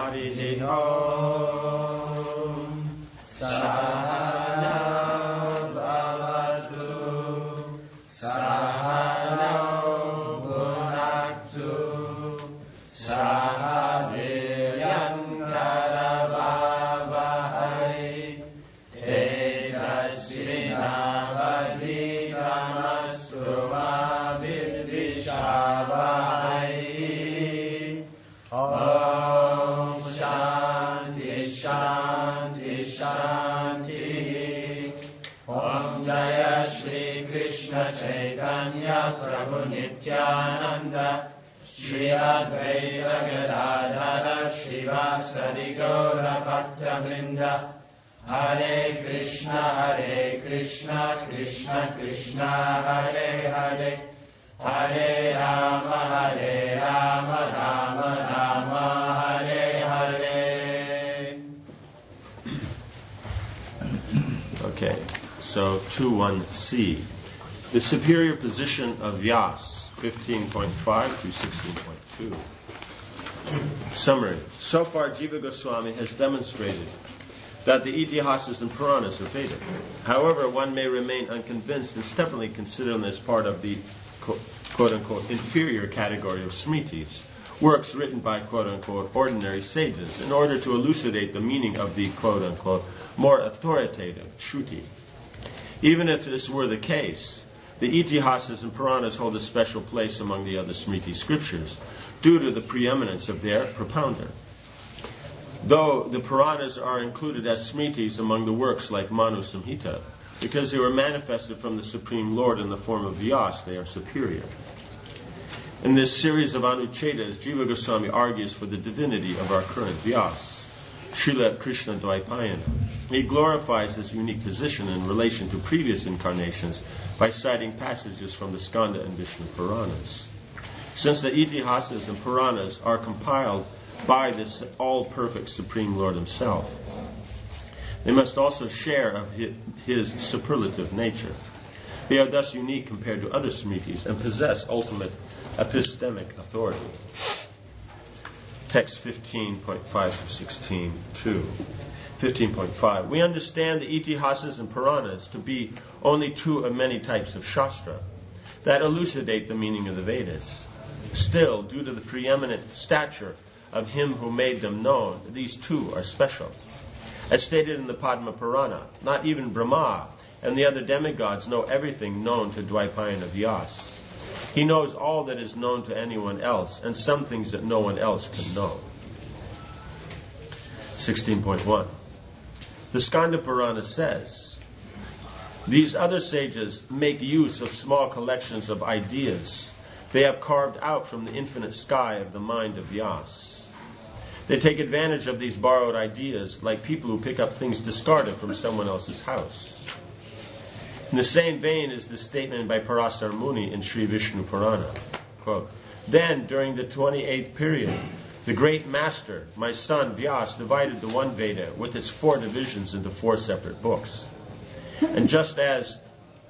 Harihi Om. Sahana Bhavatu Sahana Bhunaktu Saha Viryam Karavavahai Tejasvinavadhitamastu Ma Vidvishavahai. Om Shanti Shanti Shanti. Om Jaya Shri Krishna Chaitanya Prabhu Nityananda Shri Advaita Gadadhara Shivasadi Gaura Bhakta Vrinda. Hare Krishna Krishna Krishna Hare Hare, Hare Rama Rama Rama Hare Hare. Okay, so 2.1c. The superior position of Vyas, 15.5 through 16.2. Summary. So far, Jiva Goswami has demonstrated that the Itihasas and Puranas are Vedic. However, one may remain unconvinced and stubbornly consider them as part of the quote-unquote inferior category of Smritis, works written by quote-unquote ordinary sages in order to elucidate the meaning of the quote-unquote more authoritative Shruti. Even if this were the case, the Itihasas and Puranas hold a special place among the other Smriti scriptures due to the preeminence of their propounder. Though the Puranas are included as Smritis among the works like Manu Samhita, because they were manifested from the Supreme Lord in the form of Vyas, they are superior. In this series of Anuchedas, Jiva Goswami argues for the divinity of our current Vyas, Srila Krishna Dvaipayana. He glorifies his unique position in relation to previous incarnations by citing passages from the Skanda and Vishnu Puranas. Since the Itihasas and Puranas are compiled by this all-perfect Supreme Lord himself, they must also share of his superlative nature. They are thus unique compared to other Smritis and possess ultimate epistemic authority. Text 15.5 through 16.2. 15.5. We understand the Itihasas and Puranas to be only two of many types of Shastra that elucidate the meaning of the Vedas. Still, due to the preeminent stature of him who made them known, these two are special. As stated in the Padma Purana, not even Brahma and the other demigods know everything known to Dvaipayana Vyas. He knows all that is known to anyone else, and some things that no one else can know. 16.1. The Skanda Purana says, these other sages make use of small collections of ideas they have carved out from the infinite sky of the mind of Vyas. They take advantage of these borrowed ideas like people who pick up things discarded from someone else's house. In the same vein is the statement by Parasar Muni in Sri Vishnu Purana. Quote, then, during the 28th period, the great master, my son Vyas, divided the one Veda with its 4 divisions into 4 separate books. And just as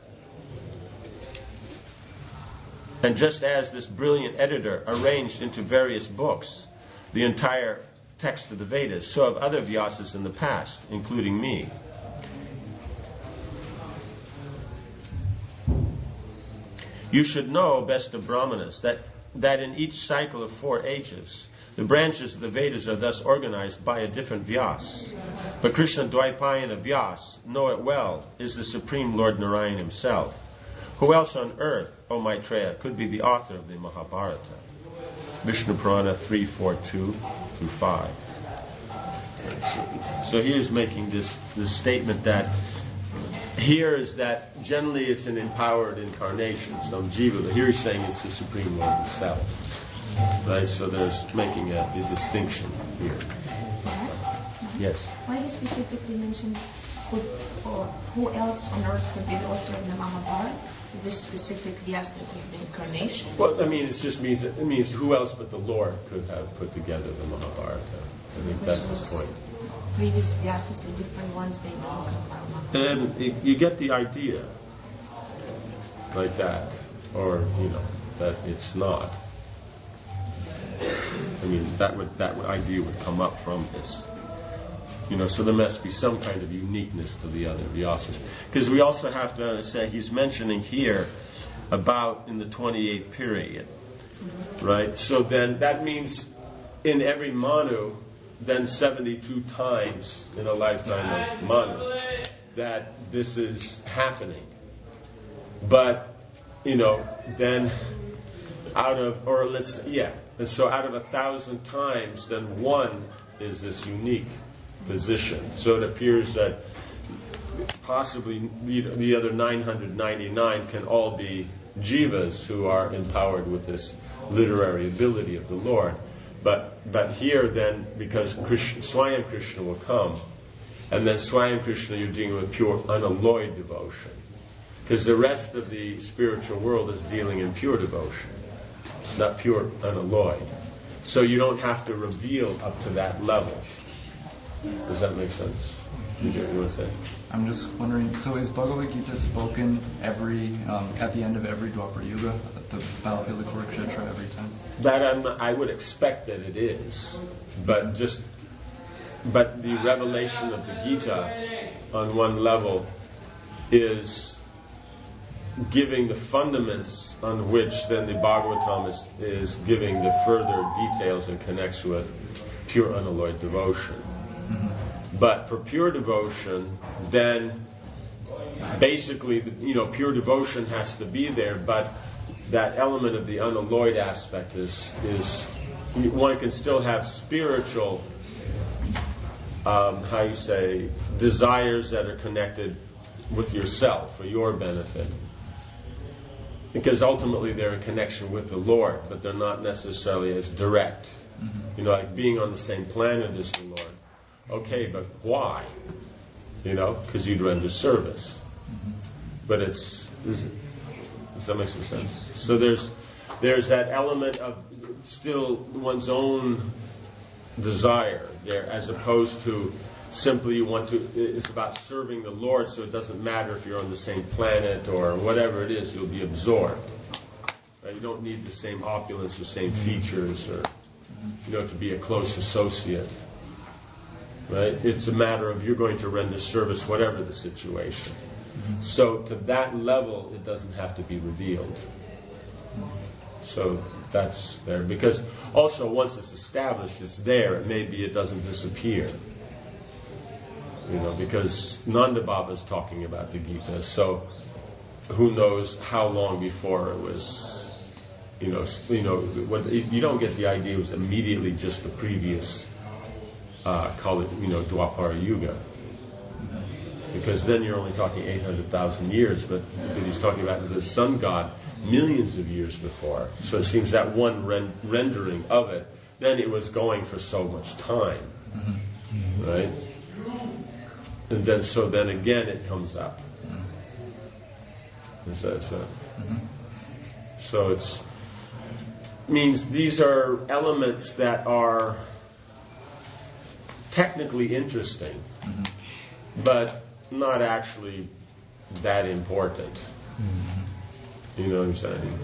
this brilliant editor arranged into various books the entire text of the Vedas, so have other Vyasas in the past, including me. You should know, best of Brahmanas, that in each cycle of 4 ages, the branches of the Vedas are thus organized by a different Vyas. But Krishna Dvaipayana Vyas, know it well, is the Supreme Lord Narayan himself. Who else on earth, O Maitreya, could be the author of the Mahabharata? Vishnu Purana 3.4.2-5. So here's making this statement that here is that generally it's an empowered incarnation, some jiva, but here he's saying it's the Supreme Lord himself. Right? So there's making a distinction here. Yes? Why he specifically mentioned who else on earth could be the author of the Mahabharata? This specific Vyas that was the incarnation. Well, I mean, it just means who else but the Lord could have put together the Mahabharata. So I think that's his point. Previous Vyasas are different ones, they don't compile Mahabharata. You get the idea like that, or that it's not. I mean, that idea would come up from this. So there must be some kind of uniqueness to the other Vyasas. Because we also have to say, he's mentioning here about in the 28th period, right? So then that means in every Manu, then 72 times in a lifetime of Manu, that this is happening. But, then out of 1,000 times, then one is this unique position. So it appears that possibly the other 999 can all be jivas who are empowered with this literary ability of the Lord. But here then, because Swayam Krishna will come, and then Swayam Krishna you're dealing with pure unalloyed devotion. Because the rest of the spiritual world is dealing in pure devotion, not pure unalloyed. So you don't have to reveal up to that level. Does that make sense? You want to say? I'm just wondering, so is Bhagavad Gita spoken every at the end of every Dwapara Yuga, at the battlefield of Kurukshetra every time? That I would expect that it is, but the revelation of the Gita on one level is giving the fundaments on which then the Bhagavatam is giving the further details and connects with pure unalloyed devotion. Mm-hmm. But for pure devotion, then basically, pure devotion has to be there, but that element of the unalloyed aspect is one can still have spiritual, desires that are connected with yourself for your benefit. Because ultimately they're in connection with the Lord, but they're not necessarily as direct. Mm-hmm. Like being on the same planet as the Lord. Okay, but why? Because you'd render service. Mm-hmm. But does that make some sense? So there's that element of still one's own desire there, as opposed to simply it's about serving the Lord, so it doesn't matter if you're on the same planet or whatever it is, you'll be absorbed. Right? You don't need the same opulence or same features or, to be a close associate. Right? It's a matter of you're going to render service whatever the situation. Mm-hmm. So to that level, it doesn't have to be revealed. So that's there. Because also once it's established, it's there. Maybe it doesn't disappear. Because Nanda Baba is talking about the Gita. So who knows how long before it was, you don't get the idea it was immediately just the previous call it, Dwapara Yuga. Because then you're only talking 800,000 years, but he's talking about the sun god millions of years before. So it seems that one rendering of it, then it was going for so much time. Mm-hmm. Right? And then again it comes up. Mm-hmm. So it's means these are elements that are technically interesting, mm-hmm. but not actually that important. Mm-hmm. You know what I'm saying?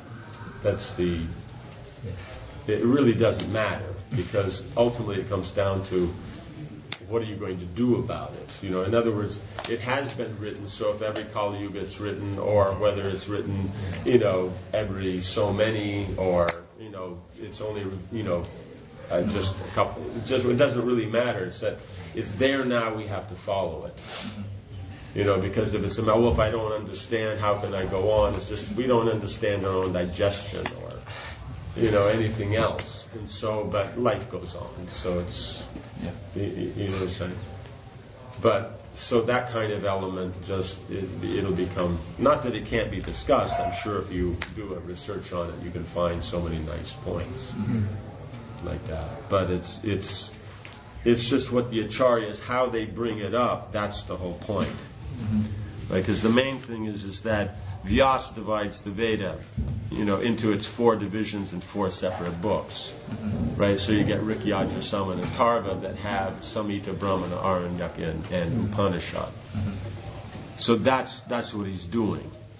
It really doesn't matter, because ultimately it comes down to what are you going to do about it? In other words, it has been written, so if every Kali Yuga it's written, or whether it's written, every so many, or, it's only, just a couple, it doesn't really matter. It's that it's there now, we have to follow it. Because if it's about, if I don't understand, how can I go on? It's just, we don't understand our own digestion or, anything else. And so, but life goes on. So it's, you know what I'm saying? But, so that kind of element it'll become, not that it can't be discussed, I'm sure if you do a research on it, you can find so many nice points like that. But it's just what the acharyas, how they bring it up, that's the whole point. Right? Because the main thing is that Vyas divides the Veda, into its 4 divisions in 4 separate books. Right? So you get Rikyajra, Samana, and Tarva that have Samhita, Brahmana, Aranyaka, and Upanishad. So that's what he's doing.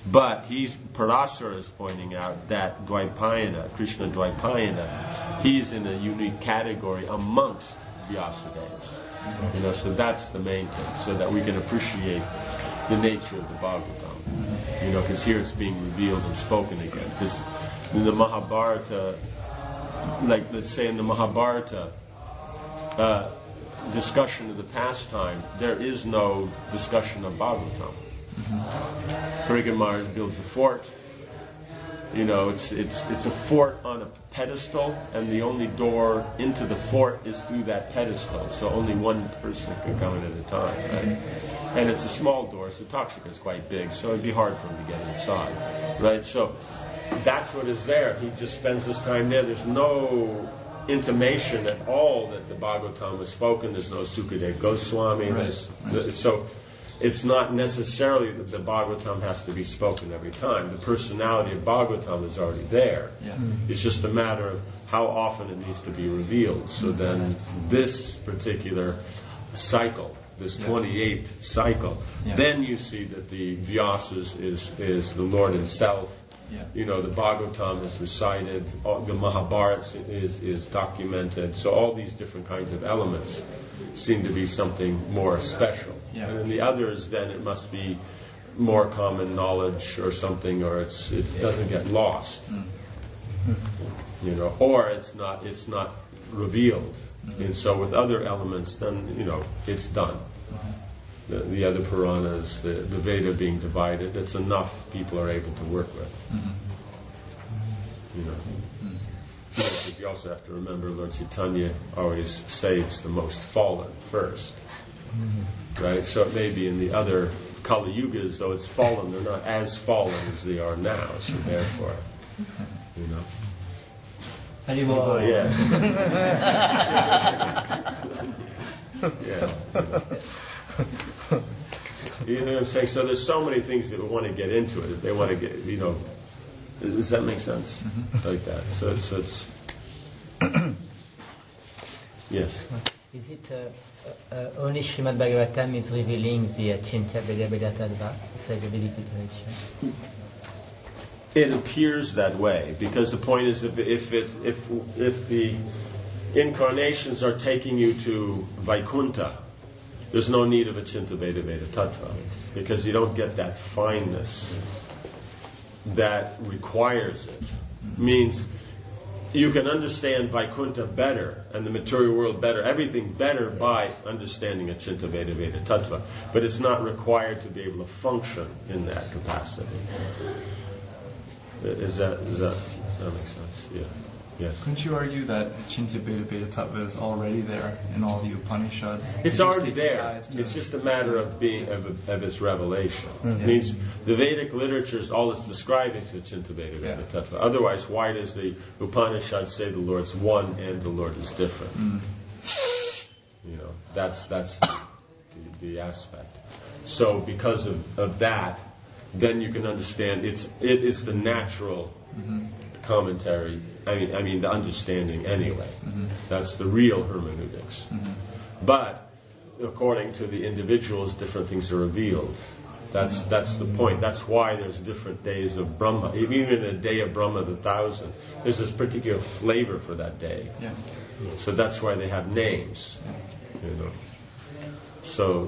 But Parasara is pointing out that Dvaipayana, Krishna Dvaipayana, he's in a unique category amongst Vyasadevas. So that's the main thing, so that we can appreciate the nature of the Bhagavatam. Because here it's being revealed and spoken again. Because in the Mahabharata, like let's say in the Mahabharata discussion of the pastime, there is no discussion of Bhagavatam. Parikar Maharaj builds a fort. It's a fort on a pedestal, and the only door into the fort is through that pedestal. So only one person can come in at a time, right? And it's a small door, so Takshaka is quite big, so it'd be hard for him to get inside, right? So that's what is there. He just spends his time there. There's no intimation at all that the Bhagavatam was spoken. There's no Sukadeva Goswami. Right. So it's not necessarily that the Bhagavatam has to be spoken every time. The personality of Bhagavatam is already there. Yeah. It's just a matter of how often it needs to be revealed. So then this particular cycle, this 28th cycle, then you see that the Vyasas is the Lord himself. Yeah. The Bhagavatam is recited, the Mahabharata is documented. So all these different kinds of elements seem to be something more special. Yeah. And in the others, then it must be more common knowledge or something, or it doesn't get lost. Or it's not revealed. And so with other elements, then it's done. The other Puranas, the Veda being divided, it's enough people are able to work with. You also have to remember Lord Chaitanya always saves the most fallen first. Right? So it may be in the other Kali Yugas, though it's fallen, they're not as fallen as they are now. So therefore, Haribol. Yeah. Yeah. You know what I'm saying? So there's so many things that we want to get into it. If they want to get, does that make sense? Like that. So it's yes. Is it only Srimad Bhagavatam is revealing the Achintya Veda Veda Tattva, the Vedic literature? It appears that way because the point is if the incarnations are taking you to Vaikuntha, there's no need of Achintya Veda Veda Tattva because you don't get that fineness that requires it. Means you can understand Vaikuntha better and the material world better, everything better by understanding Achintya Veda Veda Tattva, but it's not required to be able to function in that capacity. Does that make sense? Yeah. Yes. Couldn't you argue that Achintya Veda Veda Tattva is already there in all the Upanishads? It's already there. It's just a matter of its revelation. It means the Vedic literature is all it's describing is Achintya Veda Veda Tattva. Otherwise, why does the Upanishad say the Lord's one and the Lord is different? That's the aspect. So because of that, then you can understand it is the natural commentary. I mean the understanding anyway. That's the real hermeneutics. But according to the individuals, different things are revealed. That's the point. That's why there's different days of Brahma. Even in a day of Brahma, the 1,000, there's this particular flavor for that day. Yeah. So that's why they have names. So.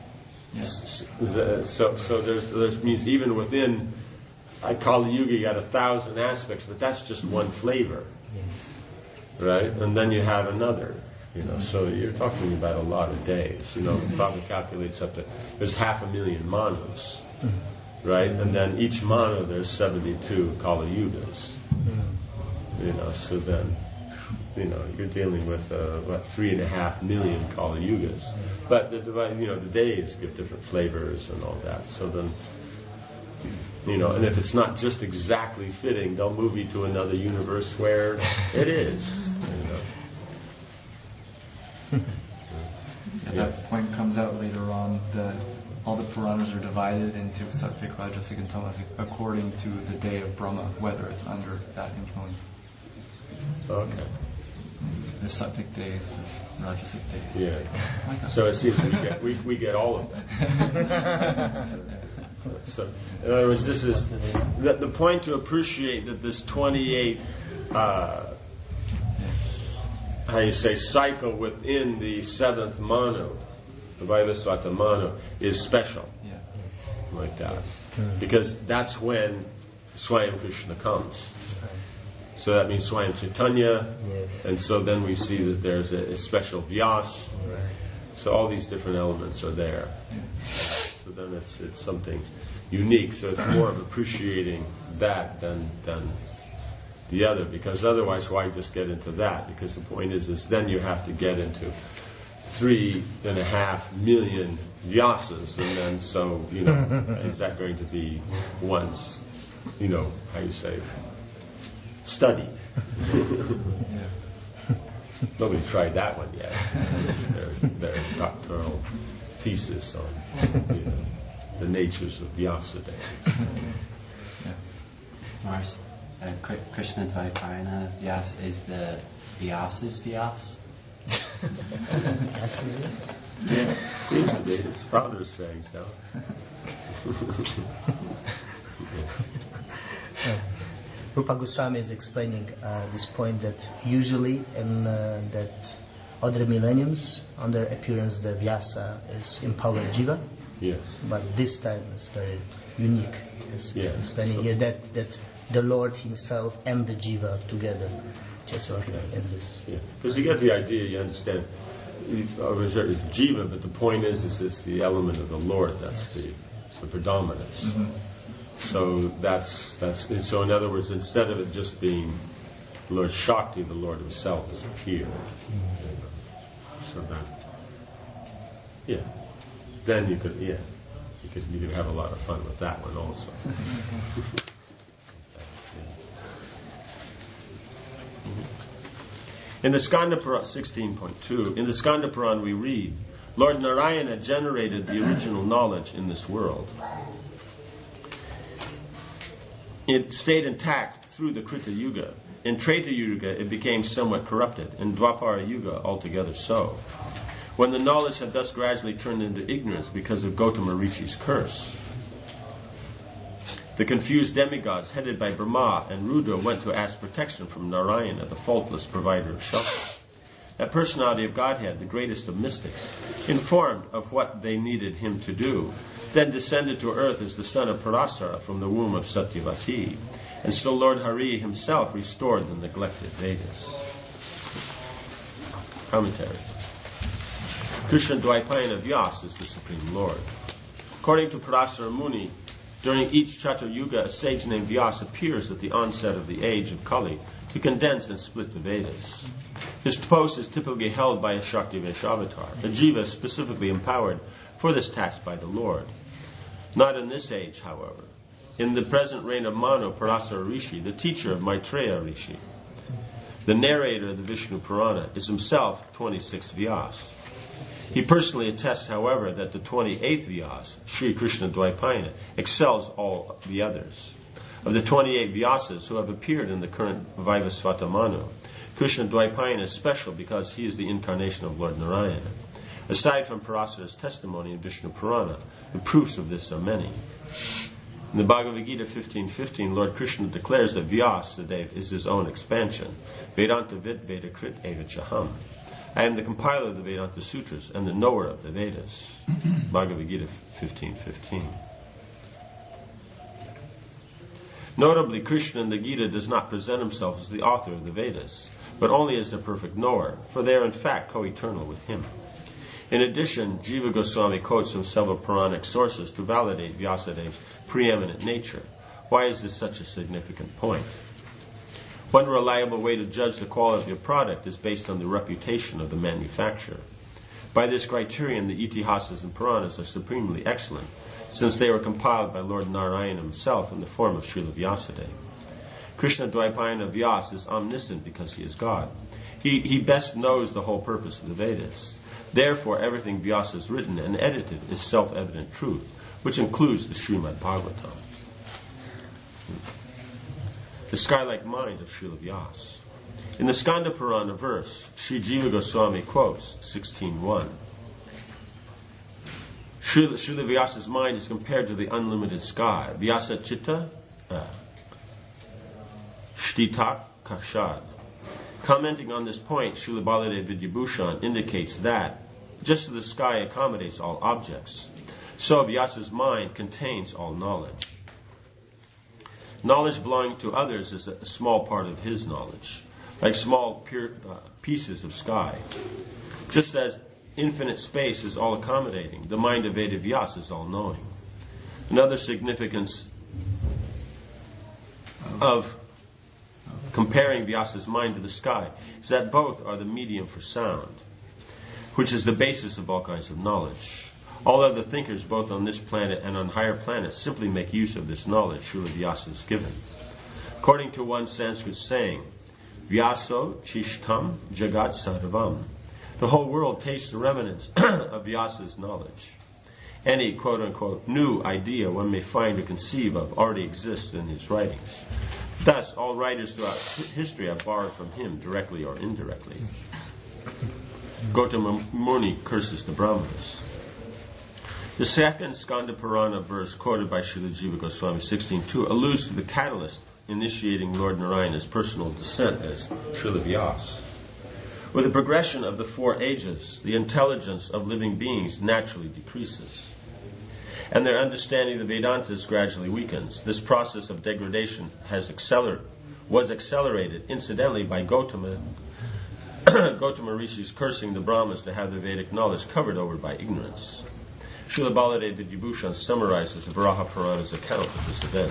So there's means even within Kali Yuga you got 1,000 aspects, but that's just one flavor, right? And then you have another, So you're talking about a lot of days. Probably calculates up to there's 500,000 manus, right? And then each manu there's 72 Kali Yugas, So then. You're dealing with 3.5 million Kali Yugas, but the days give different flavors and all that. So then, and if it's not just exactly fitting, they'll move you to another universe where it is. That point comes out later on that all the Puranas are divided into Sattvic, Rajasic, and Tamasic according to the day of Brahma, whether it's under that influence. Okay. There's Sattvic days, there's Rajasic days. Yeah. So it seems we get all of that. So, in other words, this is the point to appreciate that this 28, cycle within the seventh Manu, the Vaivasvata Manu, is special. Yeah. Like that. Because that's when Swayam Krishna comes. So that means Swayam Chaitanya, and so then we see that there's a special Vyas. So all these different elements are there. So then it's something unique. So it's more of appreciating that than the other, because otherwise why just get into that? Because the point is then you have to get into 3.5 million Vyasas, and then so, is that going to be one's, study? Nobody tried that one yet. Their doctoral thesis on the natures of Vyasadeva. Mars, Krishna Dvaipayana Vyas is the Vyasa's Vyas? Yeah, seems to be. His father is saying so. Rupa Goswami is explaining this point that usually in that other millenniums, under appearance, the Vyasa is empowered Jiva. Yes. But this time is very unique. It's explaining here that the Lord Himself and the Jiva together, just like in this. Yeah, because you get the idea, you understand. It's Jiva, but the point is it's the element of the Lord that's the predominance. Mm-hmm. So that's so. In other words, instead of it just being Lord Shakti, the Lord Himself has appeared. So that, then you could have a lot of fun with that one also. In the Skanda Puran 16.2, in the Skanda Puran we read, Lord Narayana generated the original knowledge in this world. It stayed intact through the Krita Yuga. In Treta Yuga, it became somewhat corrupted. In Dwapara Yuga, altogether so. When the knowledge had thus gradually turned into ignorance because of Gautama Rishi's curse, the confused demigods, headed by Brahma and Rudra, went to ask protection from Narayana, the faultless provider of shelter. That personality of Godhead, the greatest of mystics, informed of what they needed him to do, then descended to earth as the son of Parasara from the womb of Satyavati. And so Lord Hari himself restored the neglected Vedas. Commentary. Krishna Dvaipayana Vyas is the Supreme Lord. According to Parasara Muni, during each Chatur Yuga, a sage named Vyas appears at the onset of the age of Kali to condense and split the Vedas. His post is typically held by a Shakti Vaishavatar, a jiva specifically empowered for this task by the Lord. Not in this age, however. In the present reign of Manu, Parasara Rishi, the teacher of Maitreya Rishi, the narrator of the Vishnu Purana, is himself 26th Vyas. He personally attests, however, that the 28th Vyas, Sri Krishna Dvaipayana, excels all the others. Of the 28 Vyasas who have appeared in the current Vaivasvata Manu, Krishna Dvaipayana is special because he is the incarnation of Lord Narayana. Aside from Parasara's testimony in Vishnu Purana, the proofs of this are many. In the Bhagavad Gita 15:15, Lord Krishna declares that Vyasadeva is his own expansion. Vedanta vid Veda krit evachaham. I am the compiler of the Vedanta Sutras and the knower of the Vedas. Bhagavad Gita 15:15. Notably, Krishna in the Gita does not present himself as the author of the Vedas, but only as the perfect knower, for they are in fact co-eternal with him. In addition, Jiva Goswami quotes from several Puranic sources to validate Vyasadeva's preeminent nature. Why is this such a significant point? One reliable way to judge the quality of a product is based on the reputation of the manufacturer. By this criterion, the Itihasas and Puranas are supremely excellent, since they were compiled by Lord Narayana himself in the form of Srila Vyasadeva. Krishna Dvaipayana Vyas is omniscient because he is God. He best knows the whole purpose of the Vedas. Therefore, everything Vyasa has written and edited is self-evident truth, which includes the Srimad Bhagavatam. The sky-like mind of Srila Vyasa. In the Skanda Purana verse, Sri Jiva Goswami quotes 16.1. Srila Vyasa's mind is compared to the unlimited sky. Vyasa Chitta Shtitak Kashad. Commenting on this point, Srila Baladev Vidyabhushan indicates that just as the sky accommodates all objects, so Vyasa's mind contains all knowledge. Knowledge belonging to others is a small part of his knowledge, like small pieces of sky. Just as infinite space is all accommodating, the mind of Veda Vyasa is all knowing. Another significance of comparing Vyasa's mind to the sky is that both are the medium for sound, which is the basis of all kinds of knowledge. All other thinkers, both on this planet and on higher planets, simply make use of this knowledge Srila Vyasa is given. According to one Sanskrit saying, Vyaso chishtam jagat sarvam. The whole world tastes the remnants of Vyasa's knowledge. Any quote-unquote new idea one may find or conceive of already exists in his writings. Thus, all writers throughout history have borrowed from him, directly or indirectly. Gautama Muni curses the Brahmanas. The second Skanda Purana verse quoted by Srila Jiva Goswami 16.2 alludes to the catalyst initiating Lord Narayana's personal descent as Srila Vyasa. With the progression of the 4 ages, the intelligence of living beings naturally decreases, and their understanding of the Vedantas gradually weakens. This process of degradation was accelerated, incidentally, by Gautama Rishi's cursing the Brahmas to have their Vedic knowledge covered over by ignorance. Srila Baladev Vidyabhushan summarizes the Varaha Purana's account of this event.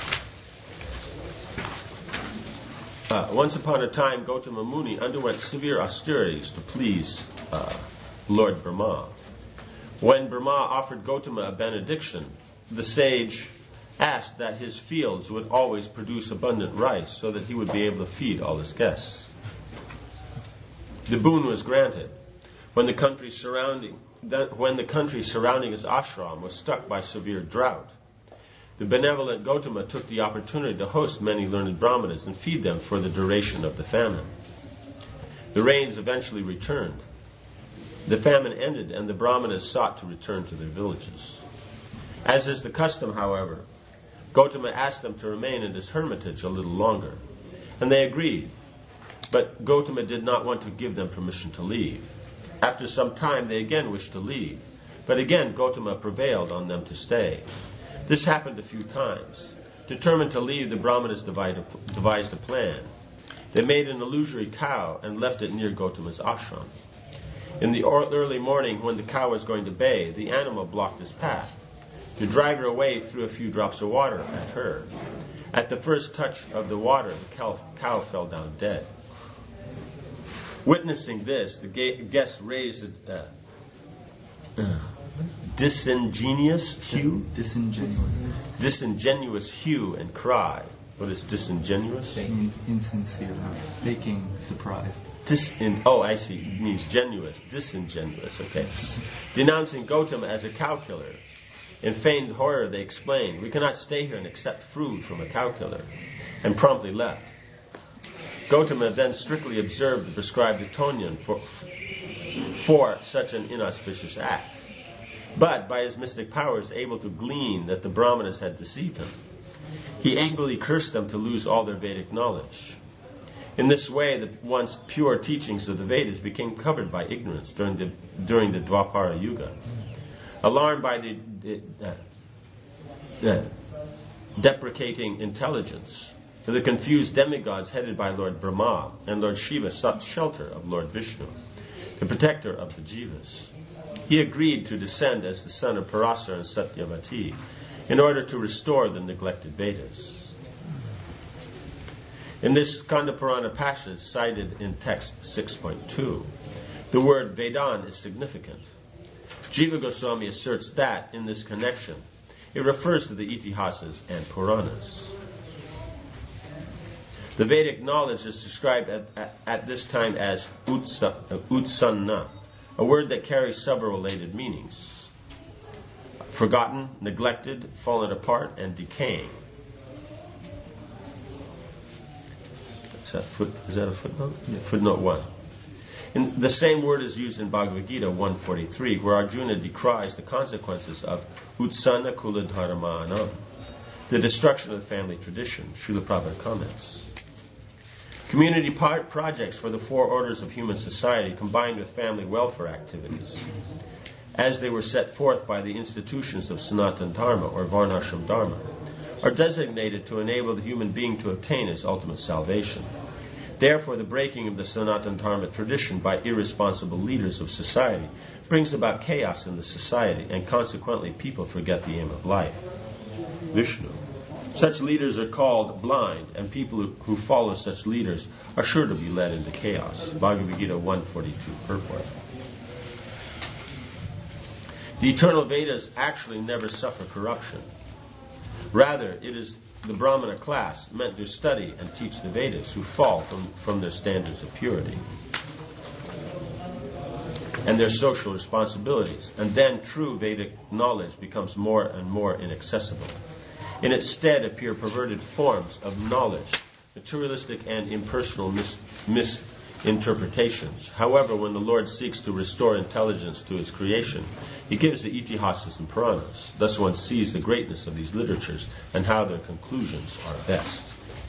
Once upon a time, Gautama Muni underwent severe austerities to please Lord Brahma. When Brahma offered Gautama a benediction, the sage asked that his fields would always produce abundant rice so that he would be able to feed all his guests. The boon was granted. When the country surrounding his ashram was struck by severe drought, the benevolent Gautama took the opportunity to host many learned brahmanas and feed them for the duration of the famine. The rains eventually returned. The famine ended, and the brahmanas sought to return to their villages. As is the custom, however, Gautama asked them to remain in his hermitage a little longer, and they agreed. But Gautama did not want to give them permission to leave. After some time, they again wished to leave, but again Gautama prevailed on them to stay. This happened a few times. Determined to leave, the Brahmanas devised a plan. They made an illusory cow and left it near Gautama's ashram. In the early morning, when the cow was going to bathe, the animal blocked his path. To drive her away, he threw a few drops of water at her. At the first touch of the water, the cow fell down dead. Witnessing this, the guests raised a disingenuous hue and cry. What is disingenuous? It means insincere, faking surprise. I see. It means genuous, disingenuous. Okay. Denouncing Gautama as a cow killer. In feigned horror, they explained, "We cannot stay here and accept food from a cow killer," and promptly left. Gautama then strictly observed the prescribed atonement for such an inauspicious act. But by his mystic powers, able to glean that the Brahmanas had deceived him, he angrily cursed them to lose all their Vedic knowledge. In this way, the once pure teachings of the Vedas became covered by ignorance during the Dwapara Yuga. Alarmed by the deprecating intelligence, the confused demigods headed by Lord Brahma and Lord Shiva sought shelter of Lord Vishnu, the protector of the Jivas. He agreed to descend as the son of Parasar and Satyavati in order to restore the neglected Vedas. In this Skanda Purana passage cited in text 6.2, the word Vedan is significant. Jiva Goswami asserts that, in this connection, it refers to the Itihasas and Puranas. The Vedic knowledge is described at this time as utsanna, a word that carries several related meanings: forgotten, neglected, fallen apart, and decaying. Is that a footnote? Yes. Footnote 1. The same word is used in Bhagavad Gita 143, where Arjuna decries the consequences of Utsana Kula Dharmana, the destruction of the family tradition. Srila Prabhupada comments. Community projects for the four orders of human society combined with family welfare activities, as they were set forth by the institutions of Sanatana Dharma or Varnashram Dharma, are designated to enable the human being to obtain his ultimate salvation. Therefore, the breaking of the Sanatana Dharma tradition by irresponsible leaders of society brings about chaos in the society, and consequently people forget the aim of life. Vishnu. Such leaders are called blind, and people who follow such leaders are sure to be led into chaos. Bhagavad Gita 142, purport. The eternal Vedas actually never suffer corruption. Rather, it is the Brahmana class meant to study and teach the Vedas who fall from their standards of purity and their social responsibilities, and then true Vedic knowledge becomes more and more inaccessible. In its stead appear perverted forms of knowledge, materialistic and impersonal misinterpretations. However, when the Lord seeks to restore intelligence to his creation, he gives the Itihasas and Puranas. Thus one sees the greatness of these literatures and how their conclusions are best.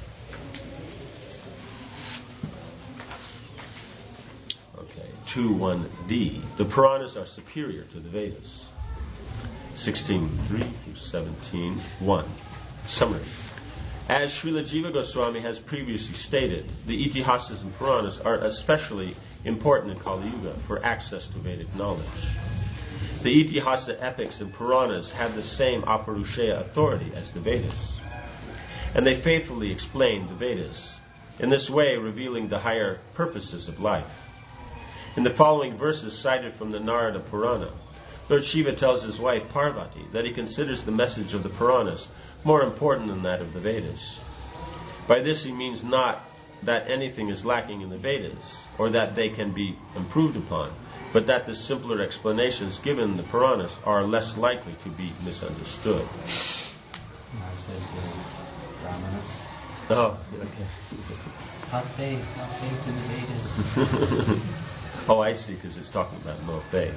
Okay, 2.1d. The Puranas are superior to the Vedas. 16.3 through 17.1. Summary. As Srila Jiva Goswami has previously stated, the Itihasas and Puranas are especially important in Kali Yuga for access to Vedic knowledge. The Itihasa epics and Puranas have the same Aparushaya authority as the Vedas, and they faithfully explain the Vedas, in this way revealing the higher purposes of life. In the following verses cited from the Narada Purana, Lord Shiva tells his wife Parvati that he considers the message of the Puranas more important than that of the Vedas. By this he means not that anything is lacking in the Vedas, or that they can be improved upon, but that the simpler explanations given in the Puranas are less likely to be misunderstood. Mars says the Brahmanas. Oh, okay. Have faith in the Vedas. Oh, I see, because it's talking about no faith.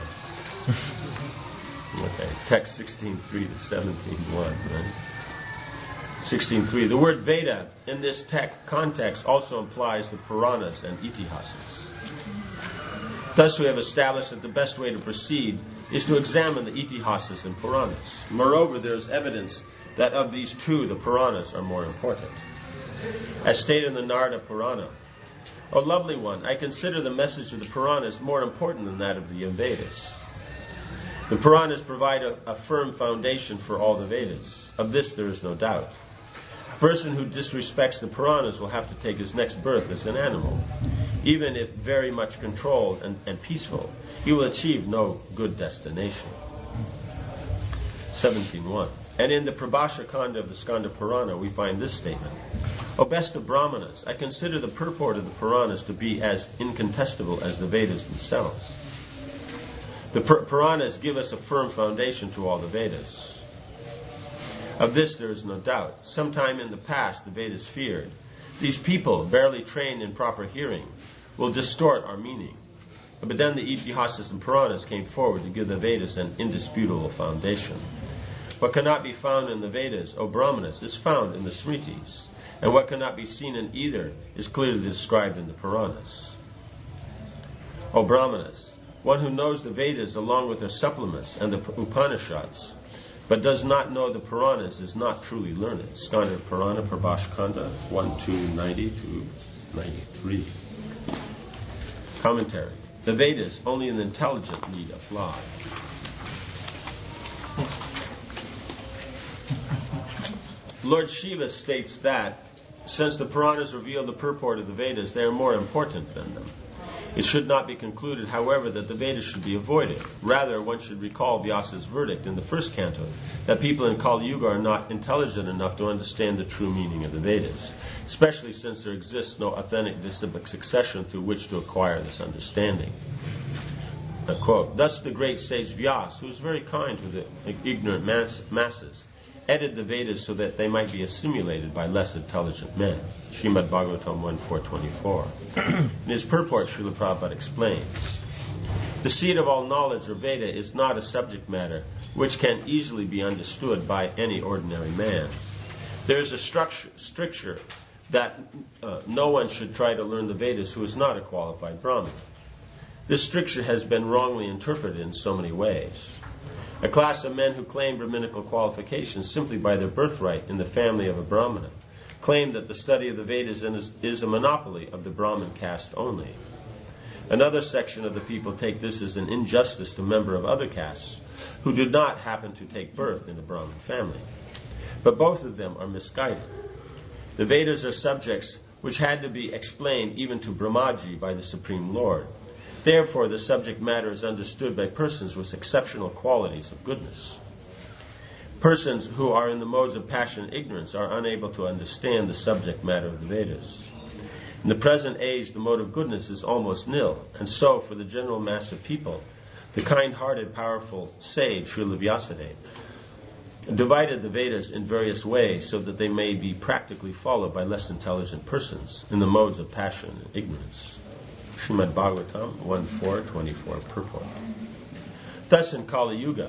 Okay, text 16.3 to 17.1, right? 16.3. The word Veda in this context also implies the Puranas and Itihasas. Thus we have established that the best way to proceed is to examine the Itihasas and Puranas. Moreover, there is evidence that of these two, the Puranas are more important. As stated in the Narada Purana, O lovely one, I consider the message of the Puranas more important than that of the Vedas. The Puranas provide a firm foundation for all the Vedas. Of this there is no doubt. A person who disrespects the Puranas will have to take his next birth as an animal. Even if very much controlled and peaceful, he will achieve no good destination. 17.1. And in the Prabhasha Kanda of the Skanda Purana, we find this statement. O best of Brahmanas, I consider the purport of the Puranas to be as incontestable as the Vedas themselves. The Puranas give us a firm foundation to all the Vedas. Of this there is no doubt. Sometime in the past, the Vedas feared, these people, barely trained in proper hearing, will distort our meaning. But then the Itihasas and Puranas came forward to give the Vedas an indisputable foundation. What cannot be found in the Vedas, O Brahmanas, is found in the Smritis, and what cannot be seen in either is clearly described in the Puranas. O Brahmanas, one who knows the Vedas along with their supplements and the Upanishads, but does not know the Puranas, is not truly learned. Skanda Purana, Prabhashkanda, 1.290 to 93. Commentary. The Vedas only an intelligent need apply. Lord Shiva states that, since the Puranas reveal the purport of the Vedas, they are more important than them. It should not be concluded, however, that the Vedas should be avoided. Rather, one should recall Vyasa's verdict in the first canto, that people in Kali Yuga are not intelligent enough to understand the true meaning of the Vedas, especially since there exists no authentic disciplic succession through which to acquire this understanding. Quote, thus the great sage Vyasa, who is very kind to the ignorant masses, edited the Vedas so that they might be assimilated by less intelligent men. Srimad Bhagavatam 1.4.24. In his purport, Srila Prabhupada explains, the seed of all knowledge, or Veda, is not a subject matter which can easily be understood by any ordinary man. There is a stricture that no one should try to learn the Vedas who is not a qualified Brahmin. This stricture has been wrongly interpreted in so many ways. A class of men who claim Brahminical qualifications simply by their birthright in the family of a Brahmana claim that the study of the Vedas is a monopoly of the Brahmin caste only. Another section of the people take this as an injustice to members of other castes who did not happen to take birth in a Brahmin family. But both of them are misguided. The Vedas are subjects which had to be explained even to Brahmaji by the Supreme Lord. Therefore, the subject matter is understood by persons with exceptional qualities of goodness. Persons who are in the modes of passion and ignorance are unable to understand the subject matter of the Vedas. In the present age, the mode of goodness is almost nil, and so, for the general mass of people, the kind-hearted, powerful sage, Srila Vyasadeva, divided the Vedas in various ways so that they may be practically followed by less intelligent persons in the modes of passion and ignorance. Srimad Bhagavatam 1.4.24 purport. Thus in Kali Yuga,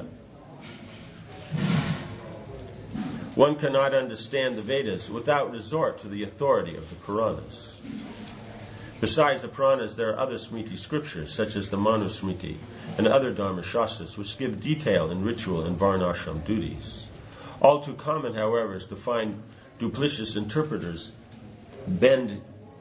one cannot understand the Vedas without resort to the authority of the Puranas. Besides the Puranas, there are other Smriti scriptures, such as the Manu Smriti and other Dharma Shastras, which give detail in ritual and varnashram duties. All too common, however, is to find duplicitous interpreters bend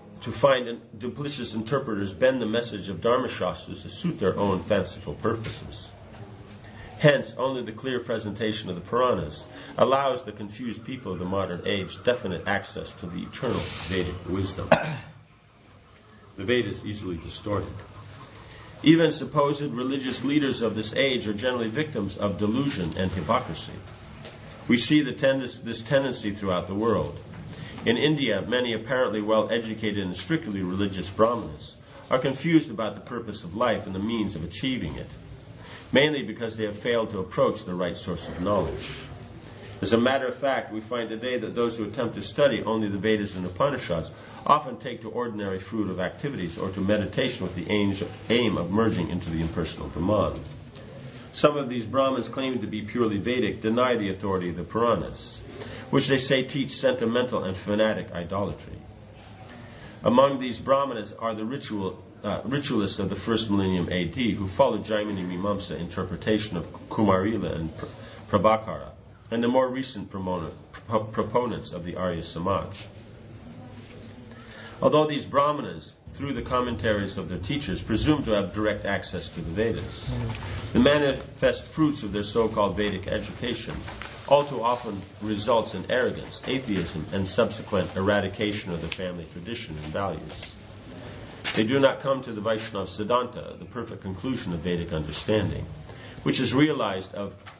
the message of Dharma Shastras to suit their own fanciful purposes. Hence, only the clear presentation of the Puranas allows the confused people of the modern age definite access to the eternal Vedic wisdom. The Veda is easily distorted. Even supposed religious leaders of this age are generally victims of delusion and hypocrisy. We see this tendency throughout the world. In India, many apparently well-educated and strictly religious Brahmanas are confused about the purpose of life and the means of achieving it, mainly because they have failed to approach the right source of knowledge. As a matter of fact, we find today that those who attempt to study only the Vedas and Upanishads often take to ordinary fruitive activities or to meditation with the aim of merging into the impersonal Brahman. Some of these Brahmins claiming to be purely Vedic deny the authority of the Puranas, which they say teach sentimental and fanatic idolatry. Among these Brahmanas are the ritualists of the first millennium AD, who followed Jaimini Mimamsa interpretation of Kumarila and Prabhakara, and the more recent proponents of the Arya Samaj. Although these Brahmanas, through the commentaries of their teachers, presume to have direct access to the Vedas, the manifest fruits of their so-called Vedic education all too often results in arrogance, atheism, and subsequent eradication of the family tradition and values. They do not come to the Vaishnava Siddhanta, the perfect conclusion of Vedic understanding, which is realization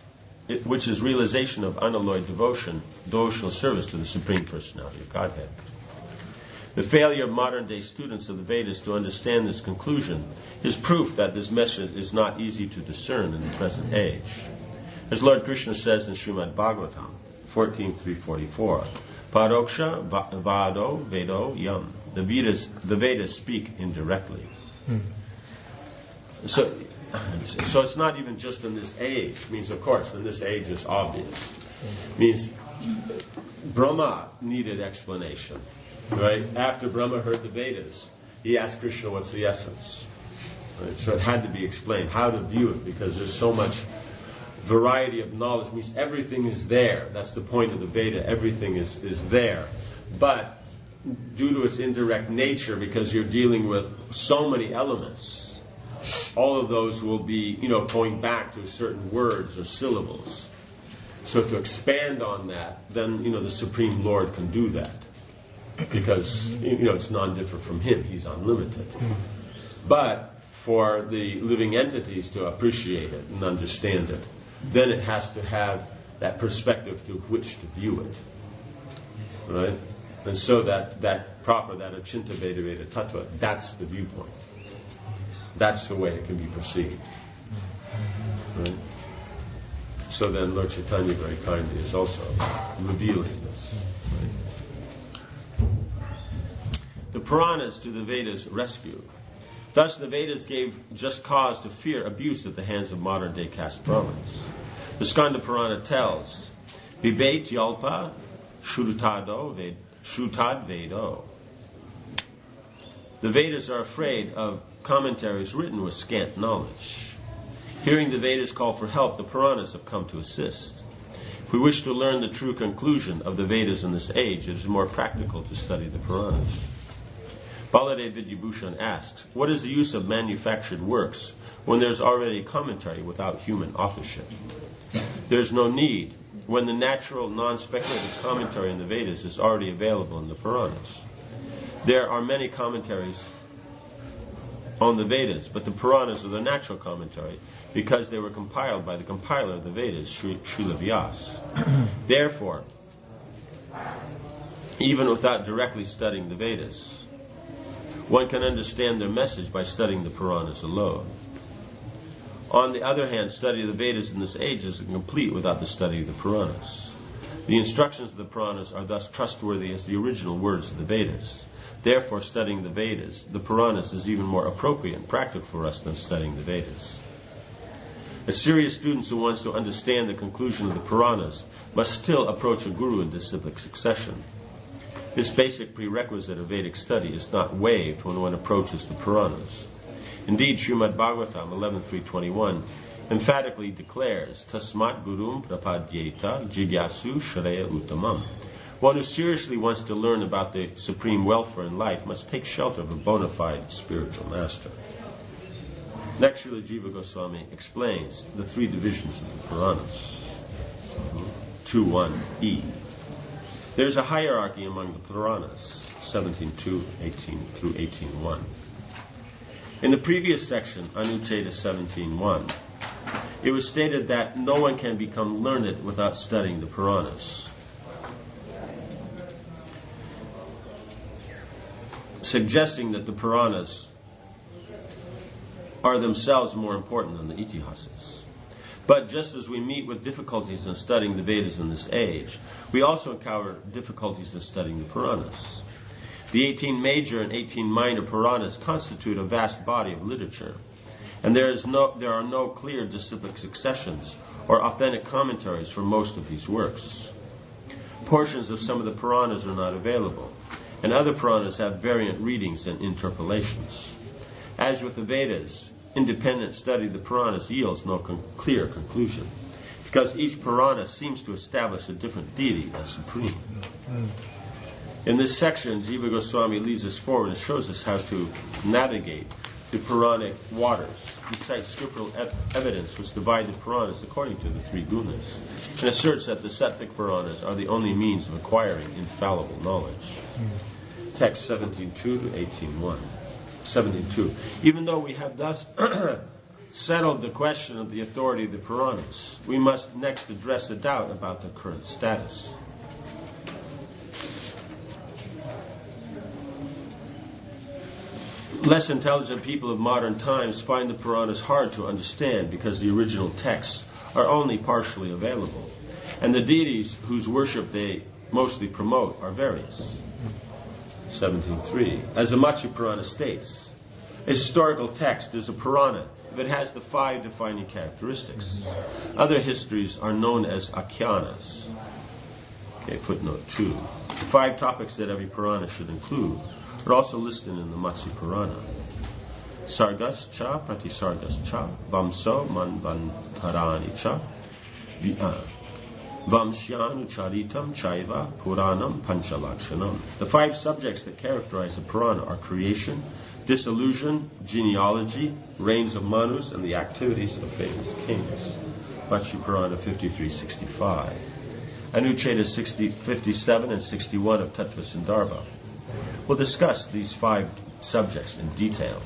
of unalloyed devotional service to the Supreme Personality of Godhead. The failure of modern-day students of the Vedas to understand this conclusion is proof that this message is not easy to discern in the present age. As Lord Krishna says in Srimad Bhagavatam 14.344, Paroksha vado vedo yam. The Vedas speak indirectly. So it's not even just in this age. It means, of course, in this age it's obvious. It means Brahma needed explanation. Right? After Brahma heard the Vedas, he asked Krishna what's the essence. Right? So it had to be explained how to view it, because there's so much variety of knowledge. It means everything is there. That's the point of the Veda. Everything is there. But due to its indirect nature, because you're dealing with so many elements, all of those will be, going back to certain words or syllables. So to expand on that, then, the Supreme Lord can do that. Because, it's non-different from him. He's unlimited. But for the living entities to appreciate it and understand it, then it has to have that perspective through which to view it. Right? And so that Achinta Veda Veda Tattva, that's the viewpoint. That's the way it can be perceived. Right? So then Lord Chaitanya very kindly is also revealing this. The Puranas to the Vedas' rescue. Thus the Vedas gave just cause to fear abuse at the hands of modern-day caste Brahmins. The Skanda Purana tells, Vibhet Yalpa Shrutad Vedo. The Vedas are afraid of commentaries written with scant knowledge. Hearing the Vedas call for help, the Puranas have come to assist. If we wish to learn the true conclusion of the Vedas in this age, it is more practical to study the Puranas. Baladev Vidyabhushan asks, what is the use of manufactured works when there's already commentary without human authorship? There's no need when the natural, non-speculative commentary in the Vedas is already available in the Puranas. There are many commentaries on the Vedas, but the Puranas are the natural commentary because they were compiled by the compiler of the Vedas, Srila Vyasa. Therefore, even without directly studying the Vedas, one can understand their message by studying the Puranas alone. On the other hand, study of the Vedas in this age is incomplete without the study of the Puranas. The instructions of the Puranas are thus trustworthy as the original words of the Vedas. Therefore, studying the Vedas, the Puranas, is even more appropriate and practical for us than studying the Vedas. A serious student who wants to understand the conclusion of the Puranas must still approach a guru in disciplic succession. This basic prerequisite of Vedic study is not waived when one approaches the Puranas. Indeed, Srimad Bhagavatam 11.3.21 emphatically declares, Tasmat Gurum Prapadyeta Jigyasu Shreya Uttamam. One who seriously wants to learn about the supreme welfare in life must take shelter of a bona fide spiritual master. Next, Srila Jiva Goswami explains the three divisions of the Puranas. 2.1e. There's a hierarchy among the Puranas, 17.2, 18 through 18.1. In the previous section, Anucheta 17.1, it was stated that no one can become learned without studying the Puranas, suggesting that the Puranas are themselves more important than the Itihasas. But just as we meet with difficulties in studying the Vedas in this age, we also encounter difficulties in studying the Puranas. The 18 major and 18 minor Puranas constitute a vast body of literature, and there are no clear disciplic successions or authentic commentaries for most of these works. Portions of some of the Puranas are not available, and other Puranas have variant readings and interpolations. As with the Vedas, independent study of the Puranas yields no clear conclusion, because each Purana seems to establish a different deity as supreme. In this section, Jiva Goswami leads us forward and shows us how to navigate the Puranic waters. He cites scriptural evidence which divide the Puranas according to the three gunas, and asserts that the Sattvic Puranas are the only means of acquiring infallible knowledge. Text 17.2 to 18.1. 17.2. Even though we have thus settled the question of the authority of the Puranas, we must next address a doubt about their current status. Less intelligent people of modern times find the Puranas hard to understand because the original texts are only partially available, and the deities whose worship they mostly promote are various. 17.3. As the Matsya Purana states, a historical text is a Purana if it has the 5 defining characteristics. Other histories are known as Akhyanas. Okay, footnote 2. The 5 topics that every Purana should include are also listed in the Matsya Purana. Sargas cha, Pratisargas cha, Vamso manvantarani cha, Vamsyanu charitam chaiva puranam panchalakshanam. The 5 subjects that characterize the Purana are creation, dissolution, genealogy, reigns of Manus, and the activities of famous kings. Matsya Purana 53.65. Anucheta 57 and 61 of Tattva Sandarbha. We'll discuss these 5 subjects in detail.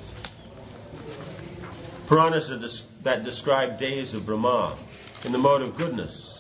Puranas that describe days of Brahma in the mode of goodness.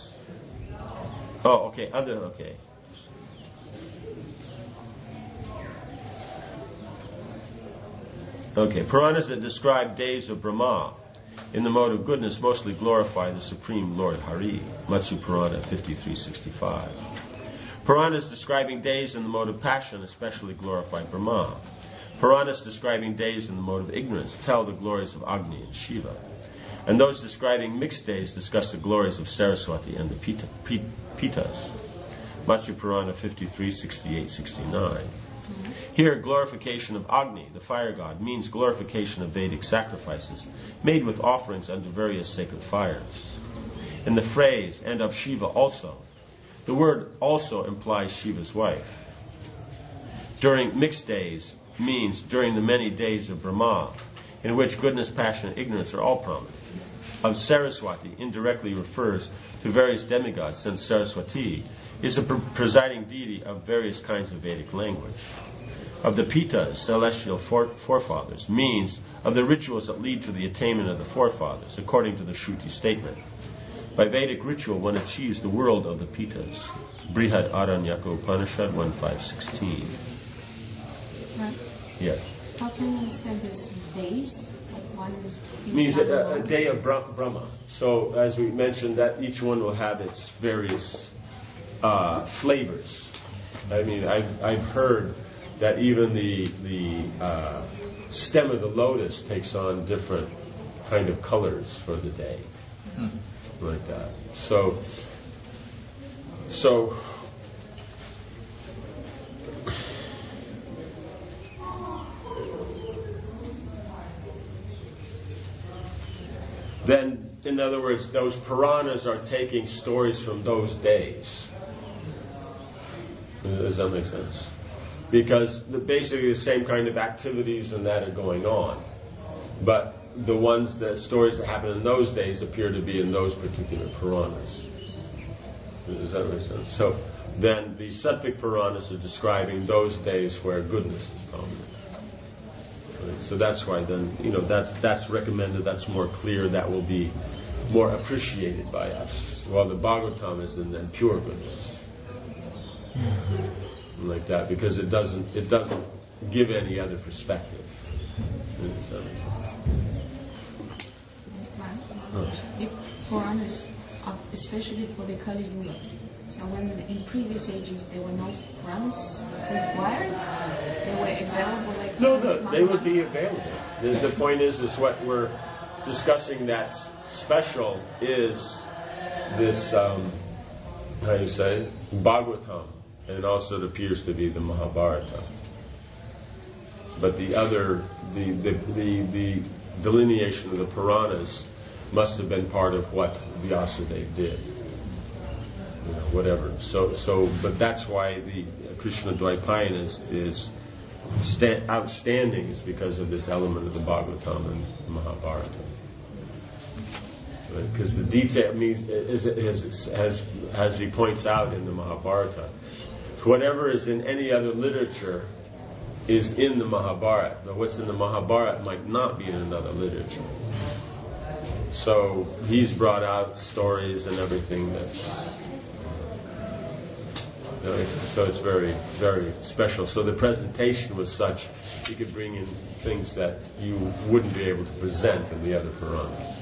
Puranas that describe days of Brahma in the mode of goodness mostly glorify the Supreme Lord Hari, Matsu Purana 5365. Puranas describing days in the mode of passion especially glorify Brahma. Puranas describing days in the mode of ignorance tell the glories of Agni and Shiva. And those describing mixed days discuss the glories of Saraswati and the Pitas. Matsu Purana 53, 68, 69. Here, glorification of Agni, the fire god, means glorification of Vedic sacrifices made with offerings unto various sacred fires. In the phrase, and of Shiva also, the word also implies Shiva's wife. During mixed days means during the many days of Brahma, in which goodness, passion, and ignorance are all prominent. Of Saraswati indirectly refers to various demigods, since Saraswati is a presiding deity of various kinds of Vedic language. Of the Pitas, celestial forefathers, means of the rituals that lead to the attainment of the forefathers, according to the Shruti statement. By Vedic ritual, one achieves the world of the Pitas. Brihad Aranyaka Upanishad 1.5.16. Right. Yes. How can you understand these days? Like one is Means a day of Brahma. So, as we mentioned, that each one will have its various flavors. I mean, I've heard that even the stem of the lotus takes on different kind of colors for the day, like that. So then, in other words, those Puranas are taking stories from those days. Does that make sense? Because basically the same kind of activities and that are going on. But the stories that happen in those days appear to be in those particular Puranas. Does that make sense? So then the Sattvic Puranas are describing those days where goodness is prominent. Right? So that's why then, that's recommended, that's more clear, that will be more appreciated by us. While the Bhagavatam is then pure goodness. Like that, because it doesn't give any other perspective. The Puranas, especially for the Kali Yuga. So when in previous ages there were no Puranas required, they were available like No, they would be available. The point is what we're discussing that's special is this, Bhagavatam. And also it appears to be the Mahabharata. But the delineation of the Puranas must have been part of what Vyasadeva did. Whatever. But that's why the Krishna Dvaipayana is outstanding, is because of this element of the Bhagavatam and the Mahabharata. Because the detail means, as he points out in the Mahabharata, whatever is in any other literature is in the Mahabharata. But what's in the Mahabharata might not be in another literature. So he's brought out stories and everything so it's very, very special. So the presentation was such, he could bring in things that you wouldn't be able to present in the other Puranas.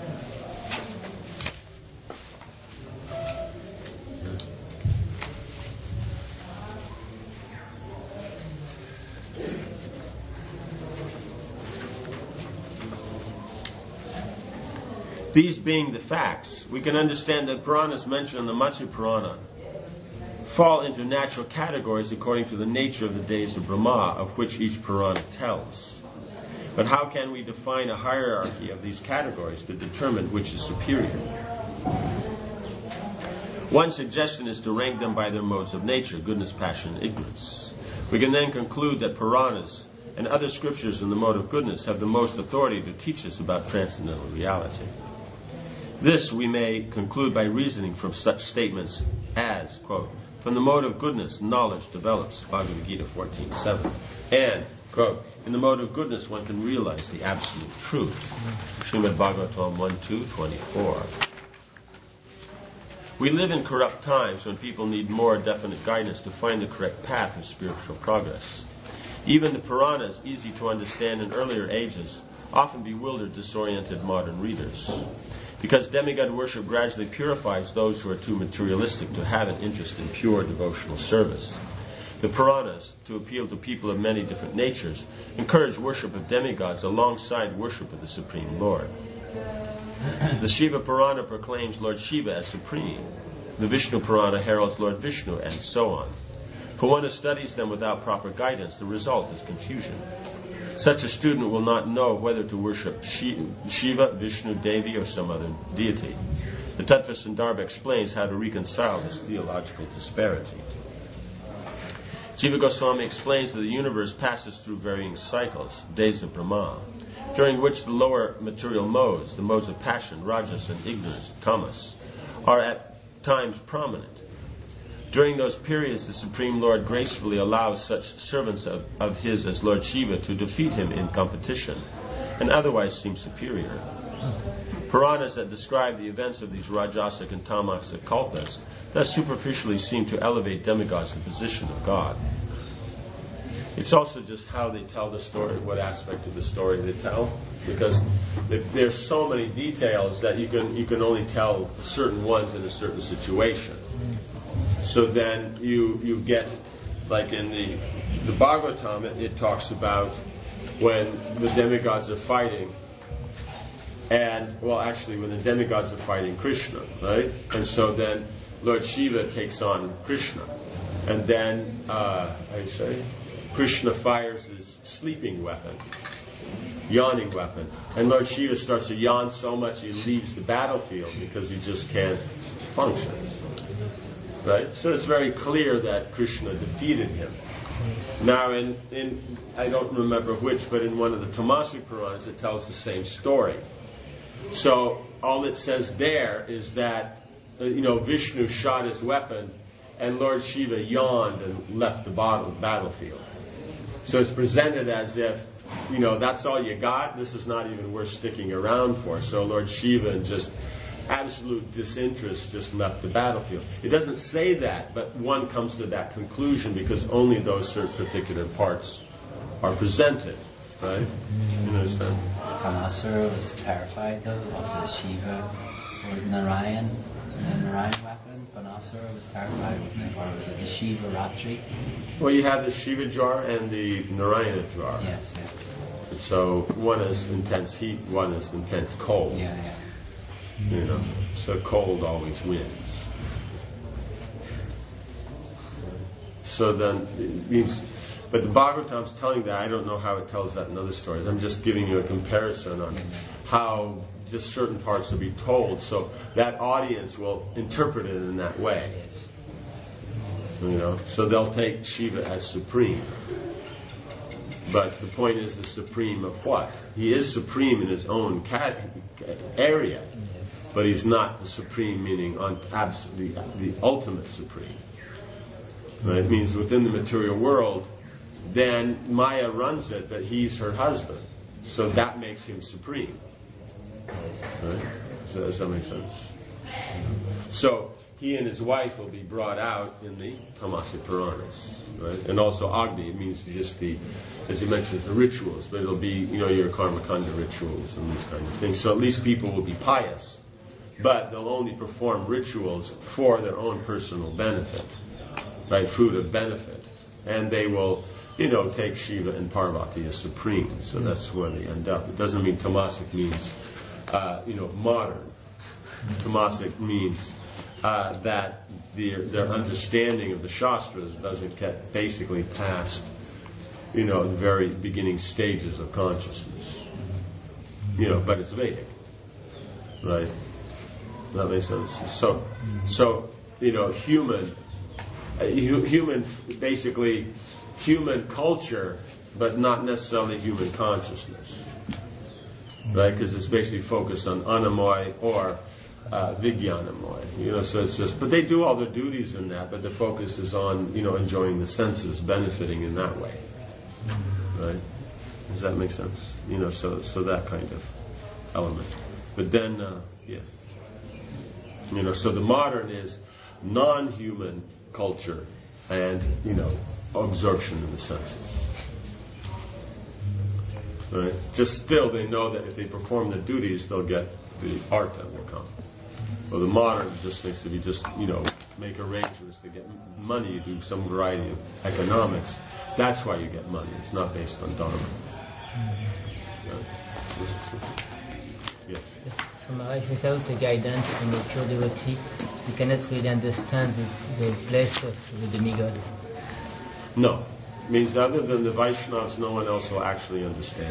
These being the facts, we can understand that Puranas mentioned in the Matsu Purana fall into natural categories according to the nature of the days of Brahma, of which each Purana tells. But how can we define a hierarchy of these categories to determine which is superior? One suggestion is to rank them by their modes of nature, goodness, passion, and ignorance. We can then conclude that Puranas and other scriptures in the mode of goodness have the most authority to teach us about transcendental reality. This we may conclude by reasoning from such statements as, quote, from the mode of goodness, knowledge develops, Bhagavad Gita 14.7. And, quote, in the mode of goodness one can realize the absolute truth. Srimad Bhagavatam 1.2.24. We live in corrupt times when people need more definite guidance to find the correct path of spiritual progress. Even the Puranas, easy to understand in earlier ages, often bewilder disoriented modern readers. Because demigod worship gradually purifies those who are too materialistic to have an interest in pure devotional service. The Puranas, to appeal to people of many different natures, encourage worship of demigods alongside worship of the Supreme Lord. The Shiva Purana proclaims Lord Shiva as supreme. The Vishnu Purana heralds Lord Vishnu, and so on. For one who studies them without proper guidance, the result is confusion. Such a student will not know whether to worship Shiva, Vishnu, Devi, or some other deity. The Tattva Sandarbha explains how to reconcile this theological disparity. Jiva Goswami explains that the universe passes through varying cycles, days of Brahma, during which the lower material modes, the modes of passion, rajas, and ignorance, tamas, are at times prominent. During those periods, the Supreme Lord gracefully allows such servants of His as Lord Shiva to defeat Him in competition, and otherwise seem superior. Puranas that describe the events of these Rajasic and Tamasic kalpas thus superficially seem to elevate demigods in the position of God. It's also just how they tell the story, what aspect of the story they tell, because there's so many details that you can only tell certain ones in a certain situation. So then you get, like in the Bhagavatam, it talks about when the demigods are fighting, and, well, actually when the demigods are fighting Krishna, right? And so then Lord Shiva takes on Krishna, and then, Krishna fires his sleeping weapon, yawning weapon, and Lord Shiva starts to yawn so much he leaves the battlefield because he just can't function. Right? So it's very clear that Krishna defeated him. Now, in I don't remember which, but in one of the Tamasic Puranas, it tells the same story. So all it says there is that Vishnu shot his weapon, and Lord Shiva yawned and left the battlefield. So it's presented as if, that's all you got. This is not even worth sticking around for. So Lord Shiva, in just absolute disinterest, just left the battlefield. It doesn't say that, but one comes to that conclusion because only those certain particular parts are presented. Right? You understand? Panasura was terrified, though, of the Shiva or Narayan. The Narayan weapon, Panasura was terrified, wasn't it? Or was it the Shiva Ratri? Well, you have the Shiva jar and the Narayana jar. Yes, yeah. So one is intense heat, one is intense cold. Yeah. So cold always wins. So then it means, but the Bhagavatam's telling that. I don't know how it tells that in other stories. I'm just giving you a comparison on how just certain parts will be told, so that audience will interpret it in that way. So they'll take Shiva as supreme. But the point is, the supreme of what? He is supreme in his own area, but he's not the supreme, meaning on the ultimate supreme. Right? It means within the material world, then Maya runs it, but he's her husband. So that makes him supreme. Right? So does that make sense? So he and his wife will be brought out in the Tamasic Puranas. Right? And also Agni, it means just as he mentions, the rituals, but it'll be, your Karmakanda rituals and these kinds of things. So at least people will be pious, but they'll only perform rituals for their own personal benefit, right? Fruit of benefit. And they will, take Shiva and Parvati as supreme. So that's where they end up. It doesn't mean Tamasic means, modern. Tamasic means that their understanding of the Shastras doesn't get basically past, the very beginning stages of consciousness. But it's Vedic. Right? That makes sense. So human culture, but not necessarily human consciousness. Right? Because it's basically focused on Anamoy or Vijnanamoy. So it's just, but they do all their duties in that, but the focus is on, enjoying the senses, benefiting in that way. Right? Does that make sense? So that kind of element. But then, so the modern is non-human culture and, absorption in the senses. Right? Just still, they know that if they perform their duties, they'll get the art that will come. Well, the modern just thinks if you just, make arrangements to get money, you do some variety of economics. That's why you get money. It's not based on dharma. Right? Yes. So Maharaj, without the guidance from the pure devotee, you cannot really understand the place of the demigod. No. It means other than the Vaishnavas, no one else will actually understand.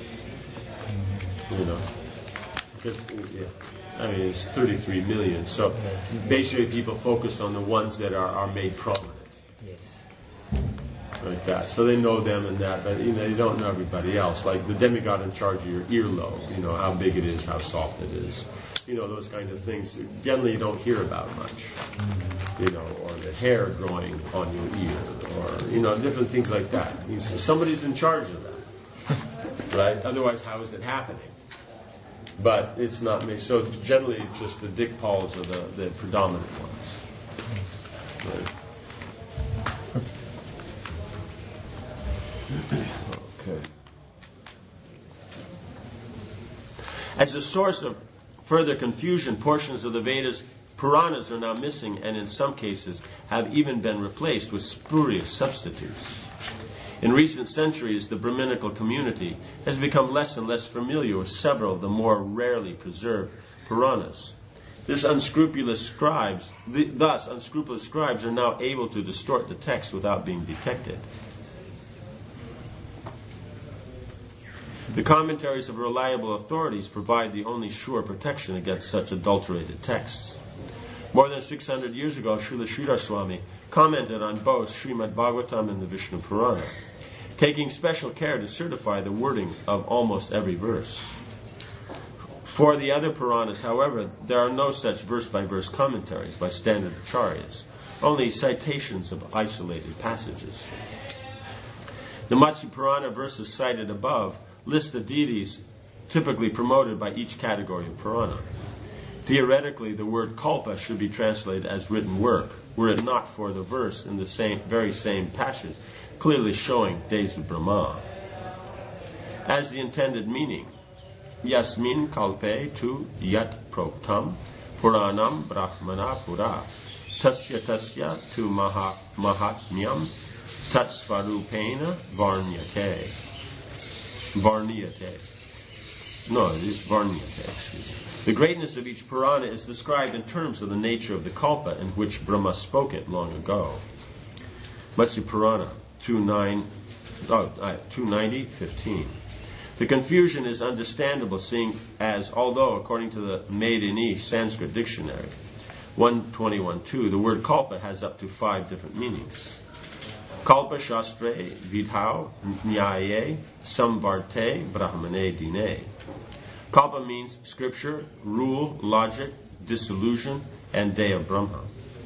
Because, it's 33 million. So basically people focus on the ones that are made prominent. Yes. Like that. So they know them and that, but they don't know everybody else. Like the demigod in charge of your earlobe, how big it is, how soft it is. Those kind of things generally you don't hear about much. Or the hair growing on your ear, or different things like that. Somebody's in charge of that. Right? Otherwise, how is it happening? But it's not me. So generally it's just the Dikpals are the predominant ones. Right? Okay. As a source of further confusion, portions of the Vedas, Puranas are now missing and in some cases have even been replaced with spurious substitutes. In recent centuries, the Brahminical community has become less and less familiar with several of the more rarely preserved Puranas. Thus, unscrupulous scribes are now able to distort the text without being detected. The commentaries of reliable authorities provide the only sure protection against such adulterated texts. More than 600 years ago, Srila Sridhar Swami commented on both Srimad Bhagavatam and the Vishnu Purana, taking special care to certify the wording of almost every verse. For the other Puranas, however, there are no such verse-by-verse commentaries by standard acharyas, only citations of isolated passages. The Matsya Purana verses cited above list the deities typically promoted by each category of Purana. Theoretically, the word kalpa should be translated as written work, were it not for the verse in the very same passage, clearly showing days of Brahma. As the intended meaning, Yasmin kalpe tu yat proktam Puranam brahmana pura tasya tu mahatmyam tatsvarupena varnyate. No, it is Varniyate. The greatness of each Purana is described in terms of the nature of the kalpa in which Brahma spoke it long ago. Matsya Purana 290:15. The confusion is understandable, seeing as, although according to the Medini Sanskrit dictionary 121.2, the word kalpa has up to 5 different meanings. Kalpa shastre vidhau nyaye samvarte brahmane dine. Kalpa means scripture, rule, logic, dissolution, and day of Brahma.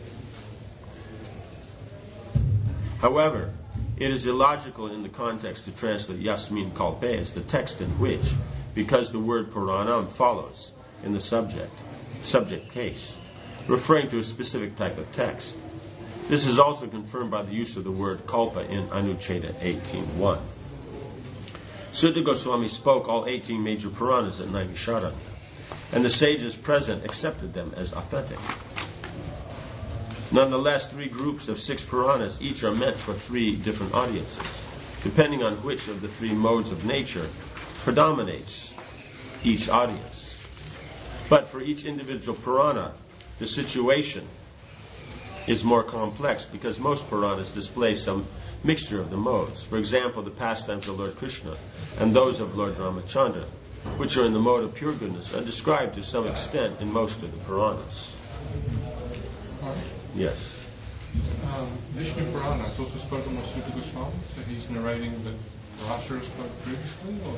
However, it is illogical in the context to translate Yasmin Kalpe as the text in which, because the word Puranam follows in the subject case, referring to a specific type of text. This is also confirmed by the use of the word kalpa in Anucheda 18.1. Sutta Goswami spoke all 18 major Puranas at Naimisharanya, and the sages present accepted them as authentic. Nonetheless, 3 groups of 6 Puranas each are meant for 3 different audiences, depending on which of the 3 modes of nature predominates each audience. But for each individual Purana, the situation is more complex because most Puranas display some mixture of the modes. For example, the pastimes of Lord Krishna and those of Lord Ramachandra, which are in the mode of pure goodness, are described to some extent in most of the Puranas. Yes. Vishnu Purana is also spoken by Sutta Goswami, so he's narrating the Parashara spoke previously, or?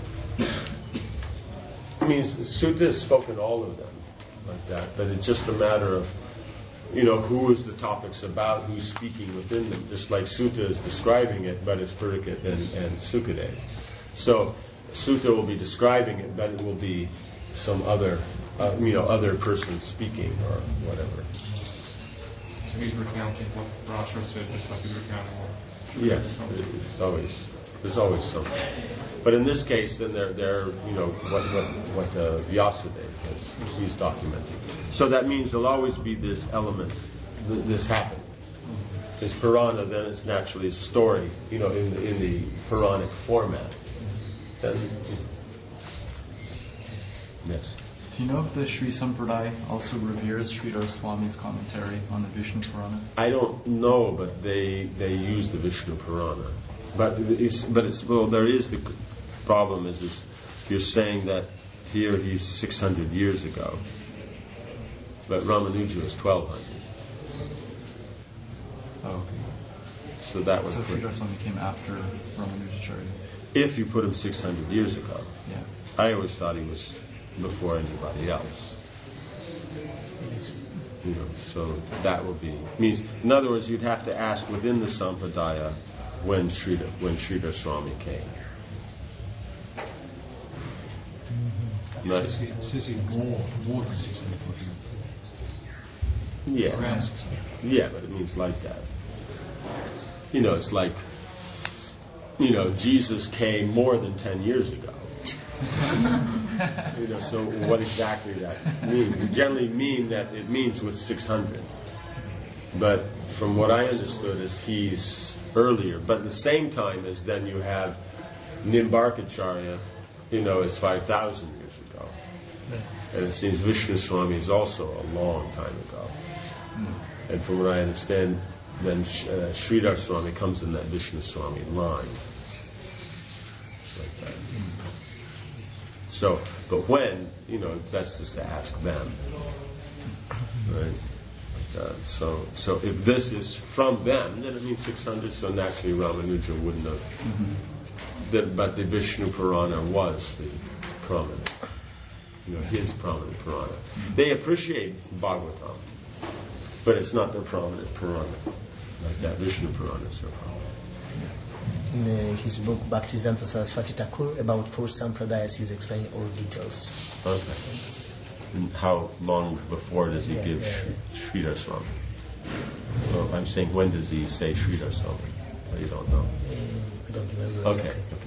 I mean, Sutta has spoken all of them like that, but it's just a matter of who is the topics about, who's speaking within them, just like Sutta is describing it, but it's Purikit and Sukadev. So Sutta will be describing it, but it will be some other, other person speaking or whatever. So he's recounting what Parashara said, just like he's recounting what... Yes, it's always There's always something. But in this case, then they're what Vyasa did, because he's documenting. So that means there'll always be this element, this happening. This Purana then is naturally a story, in the Puranic format. Then, yes. Do you know if the Sri Sampradaya also reveres Sridhar Swami's commentary on the Vishnu Purana? I don't know, but they use the Vishnu Purana. But there is the problem is you're saying that here he's 600 years ago, but Ramanuja is 1200. Oh, okay. So that would So Sridhar Swami came after Ramanujacharya. if you put him 600 years ago. Yeah. I always thought he was before anybody else. So that would means. In other words, you'd have to ask within the Sampradaya when Sridhar Swami came. It says he more than 600 Yeah. Around 600. Yeah, but it means like that. It's like, Jesus came more than 10 years ago. So what exactly that means? We generally mean that it means with 600. But from what I understood is he's earlier. But at the same time as then you have Nimbarkacharya, is 5,000 years ago. And it seems Vishnu Swami is also a long time ago. And from what I understand, then Sridhar Swami comes in that Vishnu Swami line. Like that. So, but when, best is to ask them. Right? So if this is from them, then it means 600, so naturally Ramanuja wouldn't have. But the Vishnu Purana was the prominent, his prominent Purana. They appreciate Bhagavatam, but it's not their prominent Purana. Like that, Vishnu Purana is their prominent. In his book Bhaktisiddhanta Saraswati Thakur, about 4 Sampradayas, he's explaining all details. Okay. And how long before does he give Sridhar Swami? Well, I'm saying, when does he say Sridhar Swami? You don't know. I don't remember. Okay.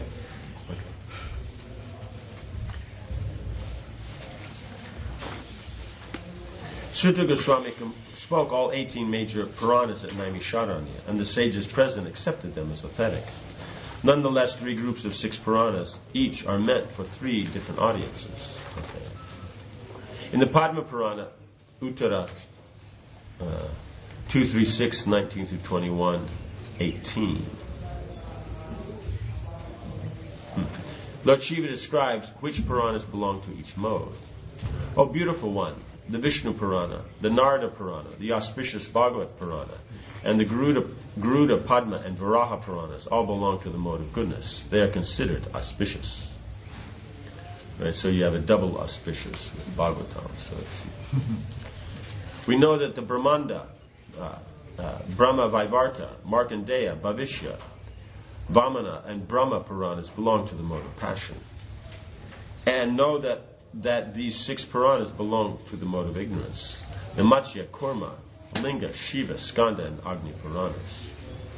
Suta Goswami spoke all 18 major Puranas at Naimisharanya, and the sages present accepted them as authentic. Nonetheless, 3 groups of 6 Puranas each are meant for 3 different audiences. Okay. In the Padma Purana, Uttara 236, 19 through 21, 18. Lord Shiva describes which Puranas belong to each mode. O beautiful one, the Vishnu Purana, the Narada Purana, the auspicious Bhagavat Purana, and the Garuda, Padma, and Varaha Puranas all belong to the mode of goodness. They are considered auspicious. Right, so you have a double auspicious with Bhagavatam. So we know that the Brahmanda, Brahma Vaivarta, Markandeya, Bhavishya, Vamana, and Brahma Puranas belong to the mode of passion. And know that these 6 Puranas belong to the mode of ignorance. The Matsya, Kurma, Linga, Shiva, Skanda, and Agni Puranas.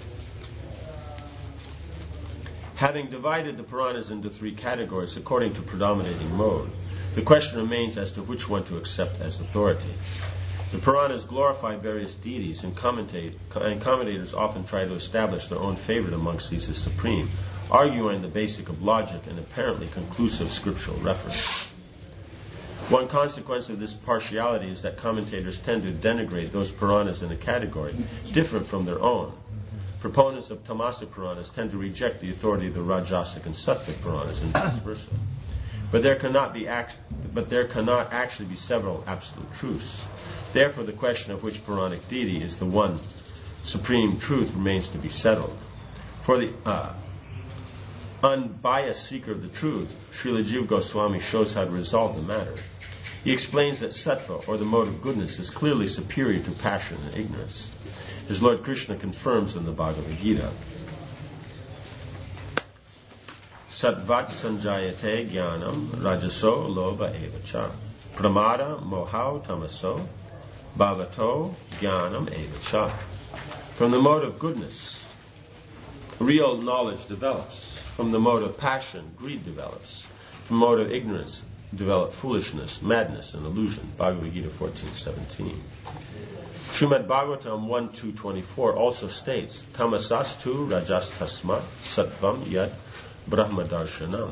Having divided the Puranas into 3 categories according to predominating mode, the question remains as to which one to accept as authority. The Puranas glorify various deities, and commentators often try to establish their own favorite amongst these as supreme, arguing the basic of logic and apparently conclusive scriptural reference. One consequence of this partiality is that commentators tend to denigrate those Puranas in a category different from their own. Proponents of Tamasic Puranas tend to reject the authority of the Rajasic and Sattvic Puranas, and vice versa. But there cannot actually be several absolute truths. Therefore, the question of which Puranic deity is the one supreme truth remains to be settled. For the unbiased seeker of the truth, Srila Jiva Goswami shows how to resolve the matter. He explains that sattva, or the mode of goodness, is clearly superior to passion and ignorance, as Lord Krishna confirms in the Bhagavad Gita. Sattvat sanjayate jnanam rajaso lobha evacha pramada mohau tamaso bhavato jnanam evacha. From the mode of goodness, real knowledge develops. From the mode of passion, greed develops. From the mode of ignorance, develop foolishness, madness, and illusion. Bhagavad Gita 14:17. Srimad Bhagavatam 1.2.24 also states, Tamasastu rajas tasmat sattvam yad brahmadarshanam.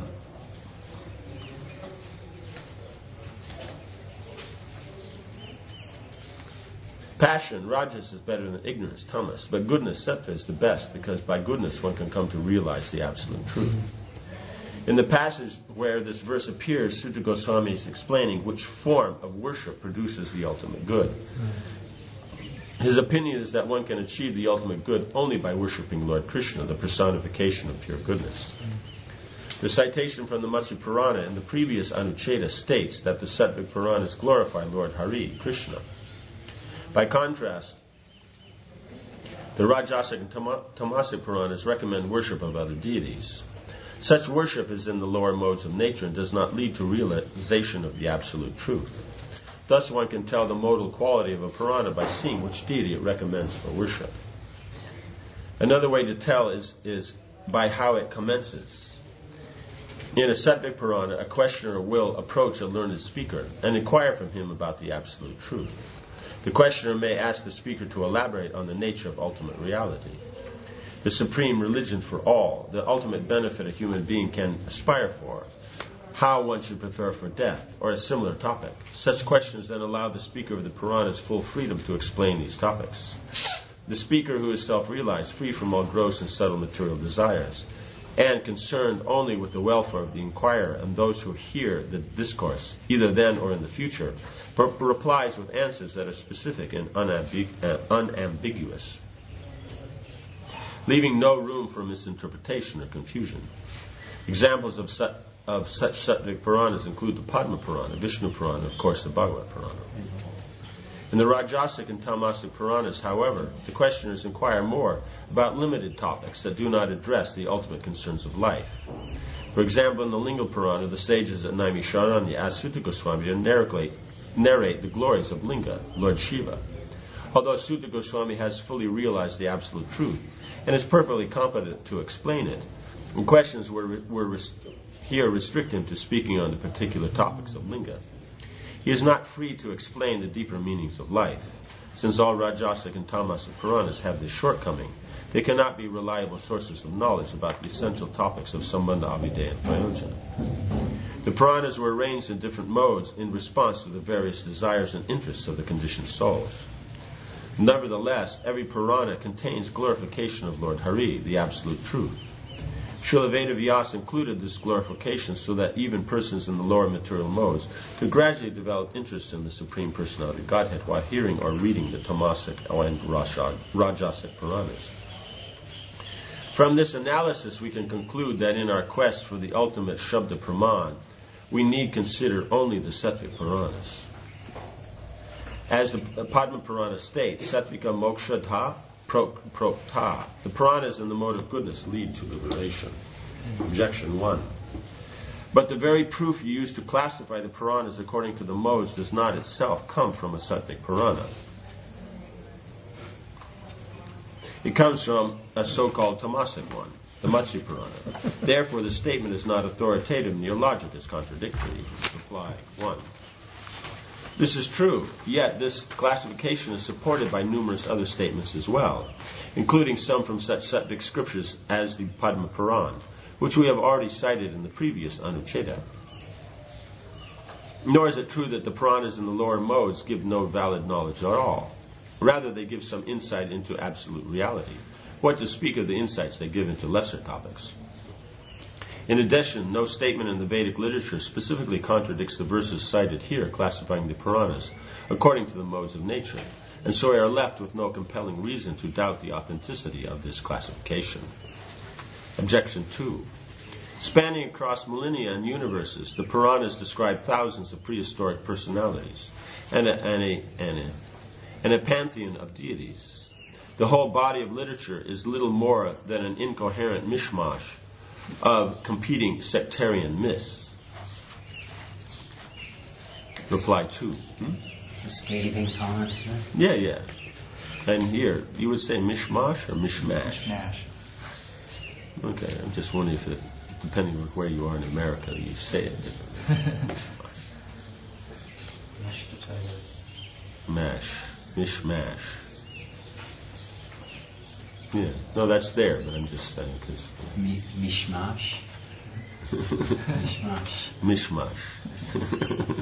Passion, rajas, is better than ignorance, tamas, but goodness, sattva, is the best because by goodness one can come to realize the absolute truth. In the passage where this verse appears, Sutta Goswami is explaining which form of worship produces the ultimate good. His opinion is that one can achieve the ultimate good only by worshipping Lord Krishna, the personification of pure goodness. The citation from the Matsya Purana in the previous Anucheda states that the Sattvic Puranas glorify Lord Hari, Krishna. By contrast, the Rajasic and Tamasic Puranas recommend worship of other deities. Such worship is in the lower modes of nature and does not lead to realization of the absolute truth. Thus one can tell the modal quality of a Purana by seeing which deity it recommends for worship. Another way to tell is by how it commences. In a Sattvic Purana, a questioner will approach a learned speaker and inquire from him about the absolute truth. The questioner may ask the speaker to elaborate on the nature of ultimate reality, the supreme religion for all, the ultimate benefit a human being can aspire for, how one should prepare for death, or a similar topic. Such questions then allow the speaker of the Puranas full freedom to explain these topics. The speaker who is self-realized, free from all gross and subtle material desires, and concerned only with the welfare of the inquirer and those who hear the discourse, either then or in the future, replies with answers that are specific and unambiguous, leaving no room for misinterpretation or confusion. Examples of such Sattvic Puranas include the Padma Purana, Vishnu Purana, and of course the Bhagavad Purana. In the Rajasic and Tamasic Puranas, however, the questioners inquire more about limited topics that do not address the ultimate concerns of life. For example, in the Linga Purana, the sages at Naimisharanya asked Sutta Goswami to narrate the glories of Linga, Lord Shiva. Although Sutta Goswami has fully realized the absolute truth and is perfectly competent to explain it, and questions here restrict him to speaking on the particular topics of Linga. He is not free to explain the deeper meanings of life. Since all Rajasic and Tamasic Puranas have this shortcoming, they cannot be reliable sources of knowledge about the essential topics of Sambandha, Abhidheya, and Prayojana. The Puranas were arranged in different modes in response to the various desires and interests of the conditioned souls. Nevertheless, every Purana contains glorification of Lord Hari, the absolute truth. Srila Vedavyasa included this glorification so that even persons in the lower material modes could gradually develop interest in the Supreme Personality of Godhead while hearing or reading the Tamasic and Rajasic Puranas. From this analysis, we can conclude that in our quest for the ultimate Shabda Praman, we need consider only the Sattvic Puranas. As the Padma Purana states, Sattvika Mokshadha Prokta. The Puranas in the mode of goodness lead to liberation. Objection 1. But the very proof you use to classify the Puranas according to the modes does not itself come from a Sattvic Purana. It comes from a so-called Tamasic one, the Matsya Purana. Therefore, the statement is not authoritative and your logic is contradictory. Reply 1. This is true, yet this classification is supported by numerous other statements as well, including some from such Sattvic scriptures as the Padma Purana, which we have already cited in the previous Anucheda. Nor is it true that the Puranas in the lower modes give no valid knowledge at all. Rather, they give some insight into absolute reality. What to speak of the insights they give into lesser topics? In addition, no statement in the Vedic literature specifically contradicts the verses cited here classifying the Puranas according to the modes of nature, and so we are left with no compelling reason to doubt the authenticity of this classification. Objection 2. Spanning across millennia and universes, the Puranas describe thousands of prehistoric personalities and a pantheon of deities. The whole body of literature is little more than an incoherent mishmash of competing sectarian myths. Reply 2. It's a scathing comment. Yeah. And here, you would say mishmash or mishmash? Mishmash. Okay, I'm just wondering if it, depending on where you are in America, you say it differently. Mash. Mishmash. Yeah, no, that's there, but I'm just saying because... Mishmash. Mishmash. Mishmash.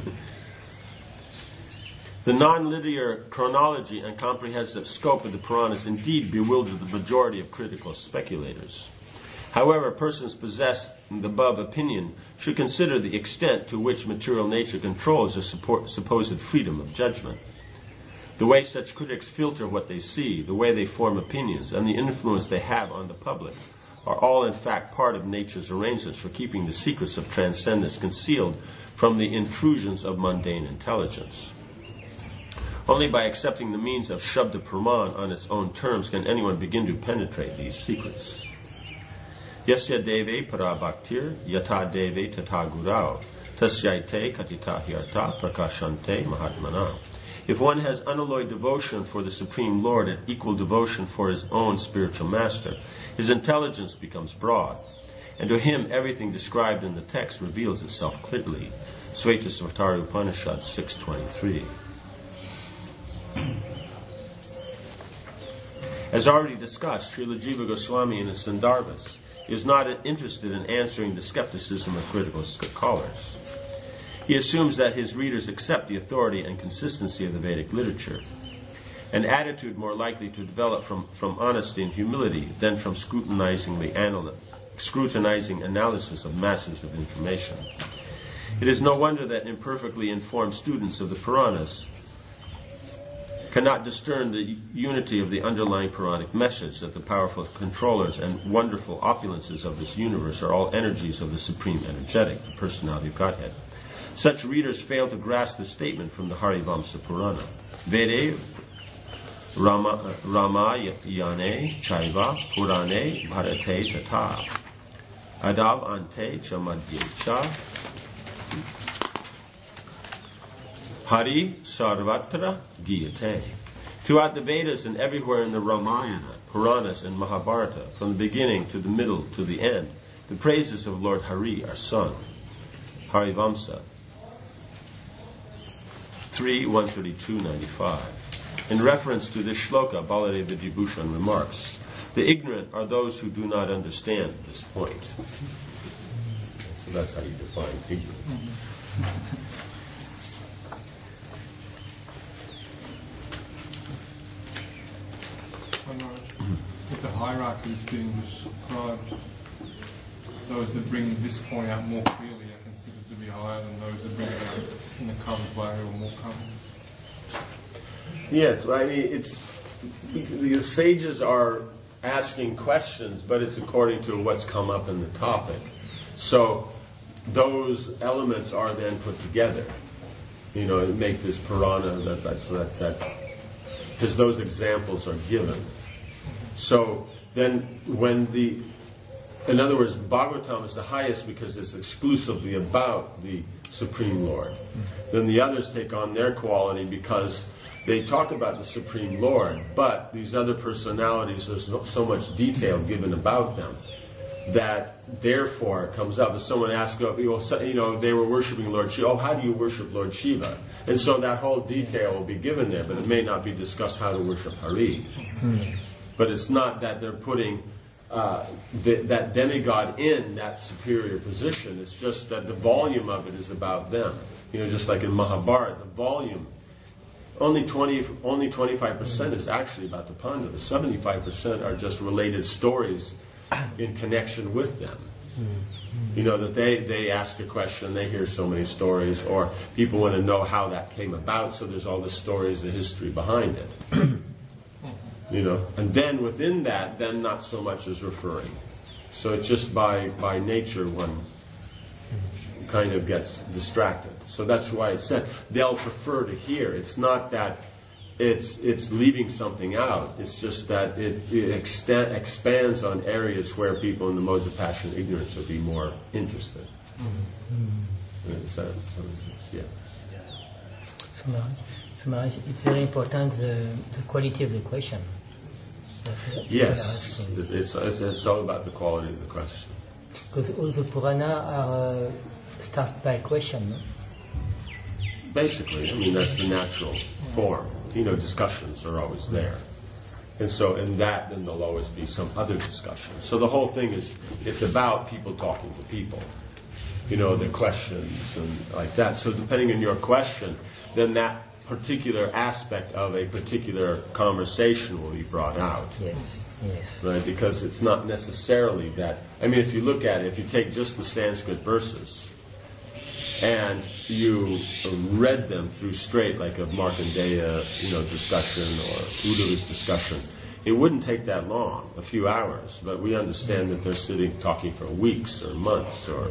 The non-linear chronology and comprehensive scope of the Puranas indeed bewilder the majority of critical speculators. However, persons possessing the above opinion should consider the extent to which material nature controls their supposed freedom of judgment. The way such critics filter what they see, the way they form opinions, and the influence they have on the public are all in fact part of nature's arrangements for keeping the secrets of transcendence concealed from the intrusions of mundane intelligence. Only by accepting the means of Shabda Praman on its own terms can anyone begin to penetrate these secrets. Yasya deve para bhaktir yata deve tata gurau tasyaite katita hyarta prakashante mahatmana. If one has unalloyed devotion for the Supreme Lord and equal devotion for his own spiritual master, his intelligence becomes broad, and to him everything described in the text reveals itself clearly. Svetasvatara Upanishad 6.23. As already discussed, Srila Jiva Goswami in his Sandarbhas is not interested in answering the skepticism of critical scholars. He assumes that his readers accept the authority and consistency of the Vedic literature, an attitude more likely to develop from honesty and humility than from scrutinizing analysis of masses of information. It is no wonder that imperfectly informed students of the Puranas cannot discern the unity of the underlying Puranic message that the powerful controllers and wonderful opulences of this universe are all energies of the Supreme Energetic, the personality of Godhead. Such readers fail to grasp the statement from the Harivamsa Purana. Vede Ramayane Chaiva Purane Bharate Tata Adav Ante Chamadye Cha Hari Sarvatra Giyate. Throughout the Vedas and everywhere in the Ramayana, Puranas, and Mahabharata, from the beginning to the middle to the end, the praises of Lord Hari are sung. Harivamsa 3.132.95. In reference to this shloka, Baladeva Vibhushan remarks, the ignorant are those who do not understand this point. So that's how you define ignorant. With the hierarchies being described, those that bring this point out more clearly are considered to be higher than those that bring it out in a covered way or more covered. Yes, I mean, it's the sages are asking questions, but it's according to what's come up in the topic. So those elements are then put together, to make this Purana that because those examples are given. So then in other words, Bhagavatam is the highest because it's exclusively about the Supreme Lord. Then the others take on their quality because they talk about the Supreme Lord, but these other personalities, there's so much detail given about them that therefore it comes up. If someone asks, they were worshiping Lord Shiva, how do you worship Lord Shiva? And so that whole detail will be given there, but it may not be discussed how to worship Hari. But it's not that they're putting that demigod in that superior position. It's just that the volume of it is about them. Just like in Mahabharata, the volume, only 25% is actually about the Pandavas. 75% are just related stories in connection with them. That they ask a question, they hear so many stories, or people want to know how that came about, so there's all the stories, the history behind it. And then within that, then not so much is referring. So it's just by nature one kind of gets distracted. So that's why it's said they'll prefer to hear. It's not that it's leaving something out. It's just that it expands on areas where people in the modes of passion and ignorance would be more interested. So Maharaj, it's very important the quality of the question. Yes, it's all about the quality of the question. Because all the Purana are start by question, no? Basically, I mean, that's the natural form. Discussions are always there. And so in that, then there'll always be some other discussion. So the whole thing it's about people talking to people. The questions and like that. So depending on your question, then that particular aspect of a particular conversation will be brought out. Yes. Right? Because it's not necessarily that. I mean, if you look at it, if you take just the Sanskrit verses and you read them through straight, like a Markandeya, discussion or Uddhava's discussion, it wouldn't take that long, a few hours. But we understand that they're sitting talking for weeks or months or,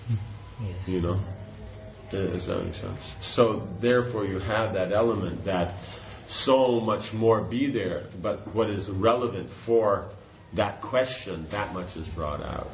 Does that make sense? So therefore you have that element that so much more be there, but what is relevant for that question, that much is brought out.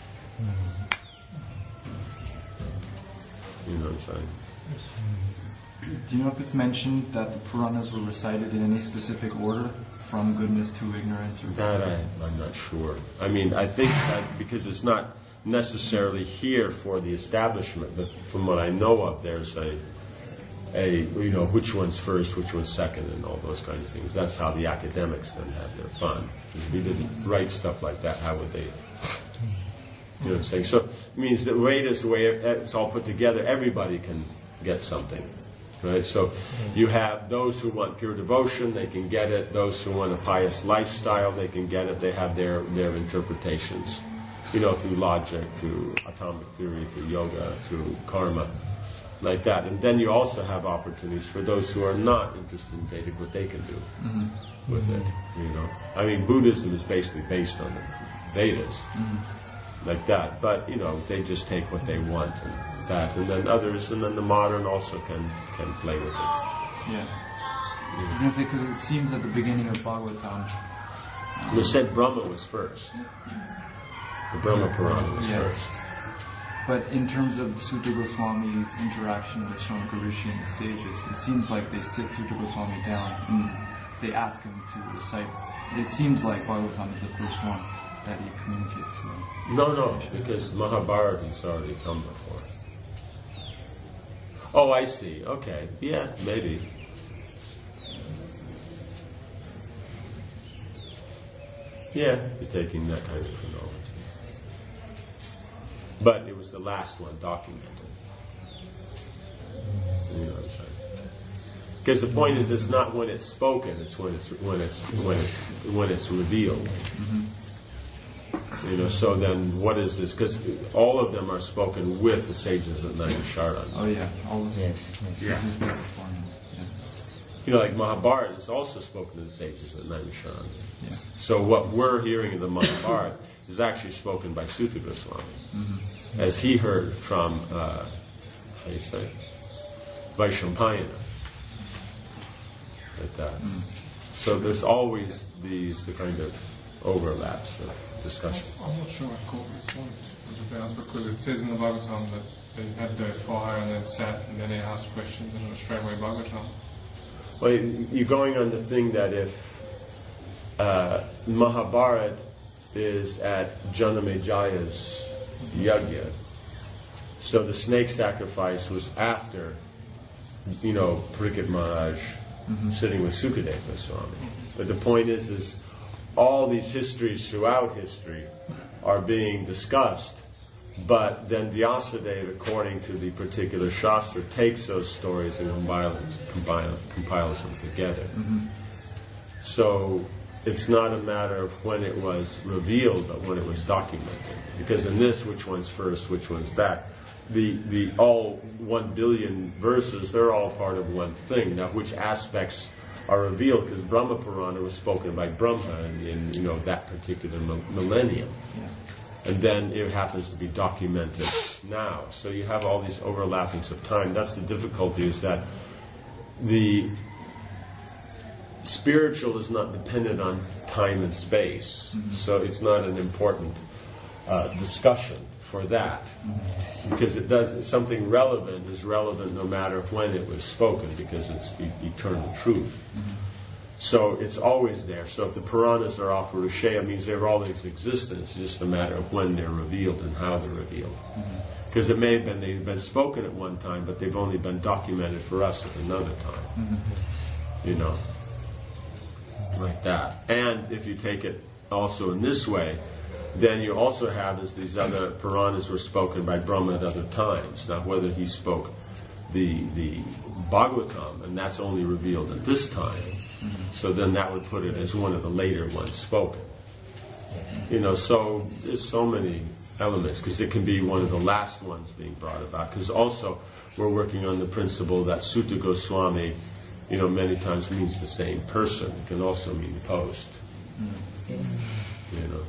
You know what I'm saying? Do you know if it's mentioned that the Puranas were recited in any specific order, from goodness to ignorance? Or That I'm not sure. I mean, I think that because it's not necessarily here for the establishment, but from what I know of, there's a which one's first, which one's second, and all those kinds of things. That's how the academics then have their fun. If we didn't write stuff like that, how would they? You know what I'm saying? So it means that the way it's all put together, everybody can get something. Right? So you have those who want pure devotion, they can get it. Those who want a pious lifestyle, they can get it. They have their interpretations. Through logic, through atomic theory, through yoga, through karma, like that. And then you also have opportunities for those who are not interested in Vedic, what they can do with it. I mean, Buddhism is basically based on the Vedas, like that. But they just take what they want and that, and then others, and then the modern also can play with it. Yeah. I was going to say, because it seems at the beginning of Bhagavatam. You said Brahma was first. The Brahma Purana was first. But in terms of Suta Goswami's interaction with Shaunaka Rishi and the sages, it seems like they sit Suta Goswami down and they ask him to recite. It seems like Bhagavatam is the first one that he communicates to. No, because Mahabharata has already come before. Oh, I see. Okay. Yeah, maybe. Yeah, you're taking that kind of chronology. But it was the last one documented. You know what I'm saying? Because the point is, it's not when it's spoken; it's when it's revealed. So then, what is this? Because all of them are spoken with the sages at Naimisharan. Oh yeah, all of them. Yeah. Like Mahabharata is also spoken to the sages at Naimisharan. Yeah. So what we're hearing in the Mahabharata is actually spoken by Suta Goswami, as he heard from, Vaishampayana, like that. So there's always the kind of overlaps of discussion. I'm not sure I caught the point about, because it says in the Bhagavatam that they had their fire and then sat and then they asked questions and it was straight away Bhagavatam. Well, you're going on the thing that if Mahabharata is at Janamejaya's yajna, so the snake sacrifice was after, Parikshit Maharaj sitting with Sukadeva Goswami. But the point is all these histories throughout history are being discussed, but then Vyasadeva, according to the particular Shastra, takes those stories and compiles them together. So it's not a matter of when it was revealed, but when it was documented. Because in this, which one's first, which one's back, the all 1 billion verses, they're all part of one thing. Now, which aspects are revealed? Because Brahma Purana was spoken by Brahma in that particular millennium. And then it happens to be documented now. So you have all these overlappings of time. That's the difficulty, is that the spiritual is not dependent on time and space. So it's not an important discussion for that. Because something relevant is relevant no matter when it was spoken, because it's eternal truth. So it's always there. So if the Puranas are all Purushaya, it means they've always existed. It's just a matter of when they're revealed and how they're revealed. Because it may have been they've been spoken at one time, but they've only been documented for us at another time. You know, like that. And if you take it also in this way, then you also have as these other Puranas were spoken by Brahma at other times. Now, whether he spoke the Bhagavatam, and that's only revealed at this time, so then that would put it as one of the later ones spoken. You know, so there's so many elements, because it can be one of the last ones being brought about. Because also we're working on the principle that Sutta Goswami, you know, many times means the same person. It can also mean post. You know,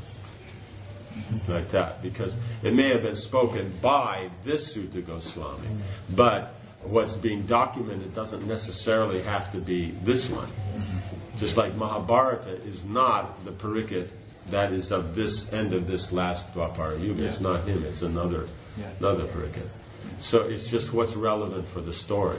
like that, because it may have been spoken by this Sutta Goswami, but what's being documented doesn't necessarily have to be this one. Just like Mahabharata is not the Pariksit that is of this end of this last Dwapara Yuga. It's not him, it's another Pariksit. So it's just what's relevant for the story.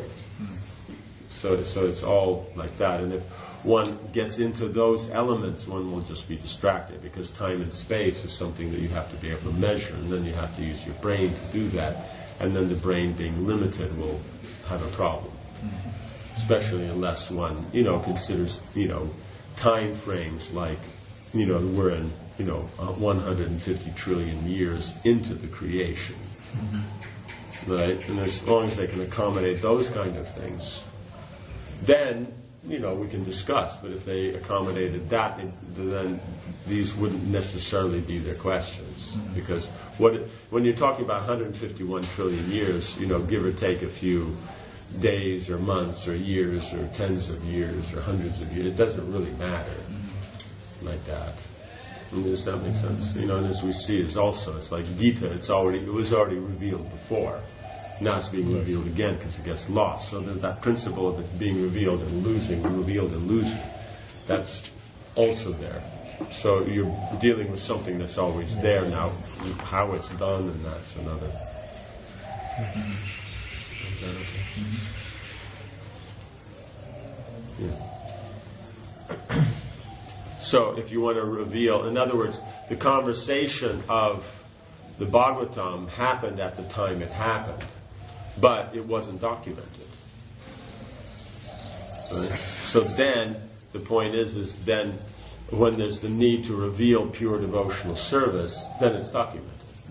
So it's all like that. And if one gets into those elements, one will just be distracted, because time and space is something that you have to be able to measure, and then you have to use your brain to do that, and then the brain being limited will have a problem. Especially unless one, you know, considers, you know, time frames like, you know, we're in, you know, 150 trillion years into the creation. Right? And as long as they can accommodate those kind of things, then, you know, we can discuss. But if they accommodated that, then these wouldn't necessarily be their questions. Because when you're talking about 151 trillion years, you know, give or take a few days or months or years or tens of years or hundreds of years, it doesn't really matter like that. And does that make sense? You know, and as we see, it's like Gita. It was already revealed before. Now it's being revealed again because it gets lost. So there's that principle of it being revealed and losing, revealed and losing. That's also there. So you're dealing with something that's always there now. How it's done, and that's another. Is that okay? Yeah. So if you want to reveal, in other words, the conversation of the Bhagavatam happened at the time it happened, but it wasn't documented. Right? So then, the point is then when there's the need to reveal pure devotional service, then it's documented.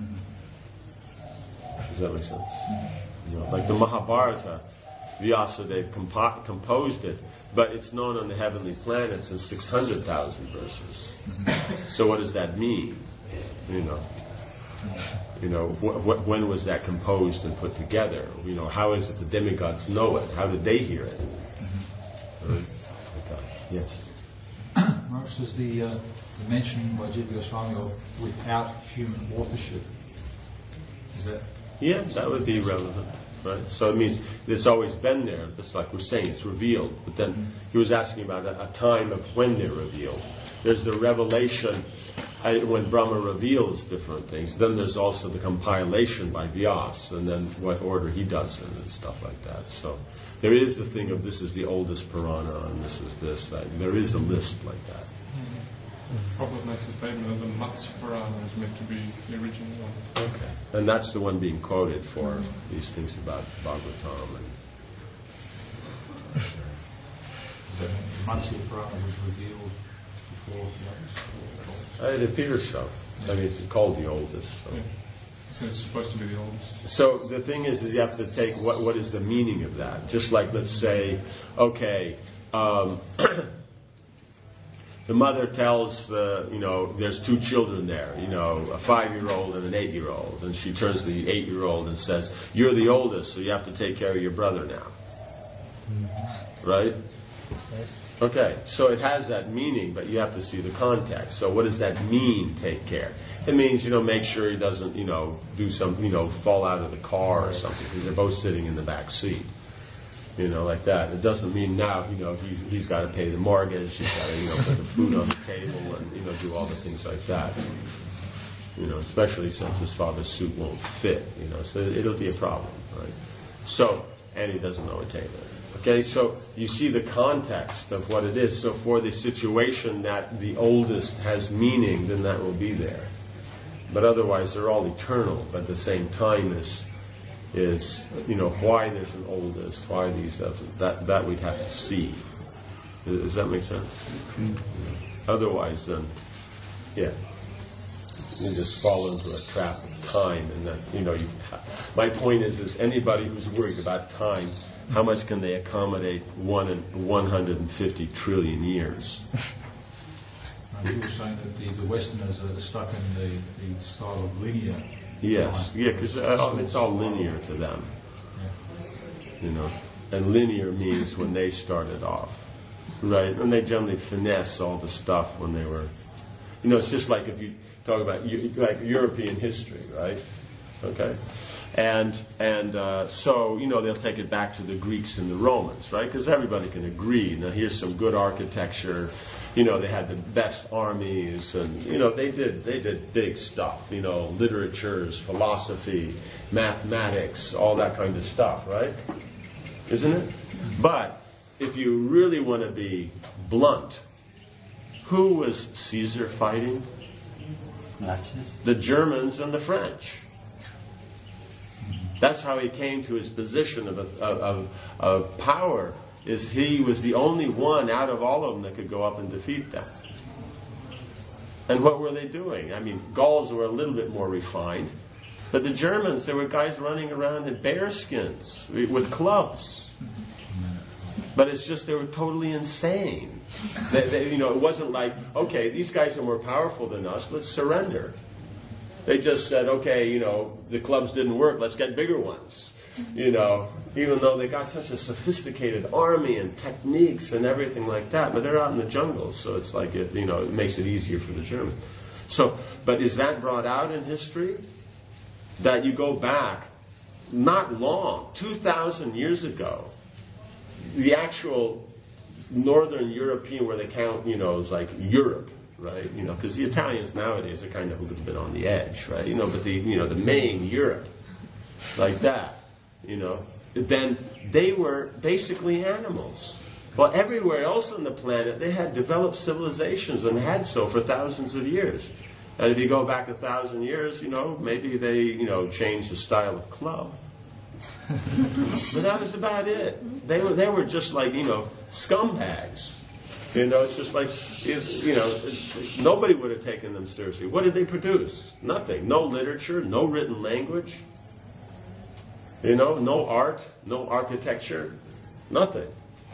Does that make sense? You know, like the Mahabharata, Vyasadeva composed it, but it's known on the heavenly planets in 600,000 verses. So what does that mean? You know, when was that composed and put together? You know, how is it the demigods know it? How did they hear it? Yes. Most is the mention by Jiva Goswami of without human authorship. Is that? Yeah, that would be relevant. Right? So it means it's always been there, just like we're saying, it's revealed. But then he was asking about a time of when they're revealed. There's the revelation when Brahma reveals different things. Then there's also the compilation by Vyas, and then what order he does it and stuff like that. So there is the thing of this is the oldest Purana, and this is this. There is a list like that. Prabhupada makes a statement that the Matsya Purana is meant to be the original one. Okay. And that's the one being quoted for these things about Bhagavatam. The Matsya Purana was revealed before the others? It appears so. I mean, it's called the oldest. So. Yeah. So it's supposed to be the oldest. So the thing is that you have to take what is the meaning of that. Just like, let's say, okay, the mother tells there's two children there, a 5-year-old and an 8-year-old, and she turns to the 8-year-old and says, "You're the oldest, so you have to take care of your brother now." Right? Okay, so it has that meaning, but you have to see the context. So what does that mean, take care? It means, make sure he doesn't, do some, fall out of the car or something, because they're both sitting in the back seat. Like that. It doesn't mean now, he's got to pay the mortgage, he's got to, put the food on the table and, do all the things like that. Especially since his father's suit won't fit, so it'll be a problem, right? So, and he doesn't know a tailor. Okay, so you see the context of what it is. So for the situation that the oldest has meaning, then that will be there. But otherwise, they're all eternal. But at the same time, is why there's an oldest, why these that we'd have to see. Does that make sense? Mm-hmm. Otherwise, then, yeah, you just fall into a trap of time, and that my point is anybody who's worried about time, how much can they accommodate 150 trillion years? You were saying that the Westerners are stuck in the style of linear. Yes, yeah, because it's all linear to them. Yeah. And linear means when they started off, right? And they generally finesse all the stuff when they were, it's just like if you talk about like European history, right? Okay. And so they'll take it back to the Greeks and the Romans, right? Because everybody can agree. Now here's some good architecture. They had the best armies, and they did big stuff. Literatures, philosophy, mathematics, all that kind of stuff, right? Isn't it? But if you really want to be blunt, who was Caesar fighting? Nazis. The Germans and the French. That's how he came to his position of power, is he was the only one out of all of them that could go up and defeat them. And what were they doing? I mean, Gauls were a little bit more refined, but the Germans, there were guys running around in bear skins with clubs. But it's just they were totally insane. It wasn't like, okay, these guys are more powerful than us, let's surrender. They just said, okay, the clubs didn't work, let's get bigger ones. Even though they got such a sophisticated army and techniques and everything like that, but they're out in the jungle, so it's like it makes it easier for the Germans. So, but is that brought out in history? That you go back, not long, 2,000 years ago, the actual Northern European, where they count, is like Europe. Right, because the Italians nowadays are kind of a little bit on the edge, right? But the main Europe, like that, then they were basically animals. Well, everywhere else on the planet, they had developed civilizations and had so for thousands of years. And if you go back 1,000 years, maybe they, changed the style of club. But that was about it. They were just like, scumbags. It's just like, nobody would have taken them seriously. What did they produce? Nothing. No literature, no written language, no art, no architecture, nothing.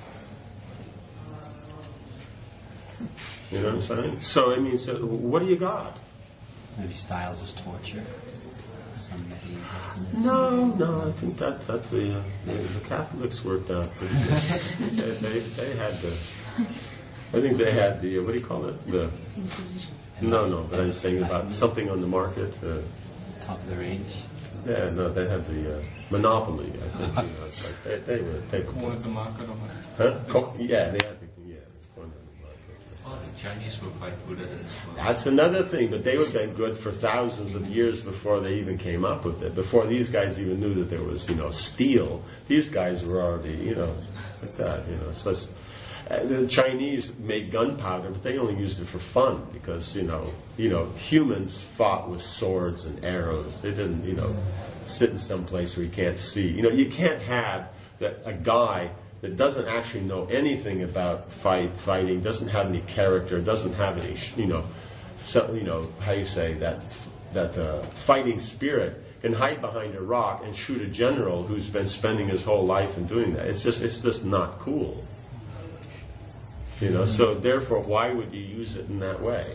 You know what I'm saying? So, what do you got? Maybe styles of torture. No, I think that's the Catholics worked out pretty good. They had the... I think they had the, what do you call it? No, but I'm saying about something on the market. Top of the range? Yeah, no, they had the monopoly, I think. They cornered the market on it. Huh? Yeah, they had the corner of the market. Oh, the Chinese were quite good at it as well. That's another thing, but they would have been good for thousands of years before they even came up with it. Before these guys even knew that there was, steel. These guys were already, like that, So it's, the Chinese made gunpowder, but they only used it for fun because, humans fought with swords and arrows. They didn't, sit in some place where you can't see. You can't have a guy that doesn't actually know anything about fighting, doesn't have any character, doesn't have any, how you say that fighting spirit, can hide behind a rock and shoot a general who's been spending his whole life in doing that. It's just not cool. So therefore, why would you use it in that way?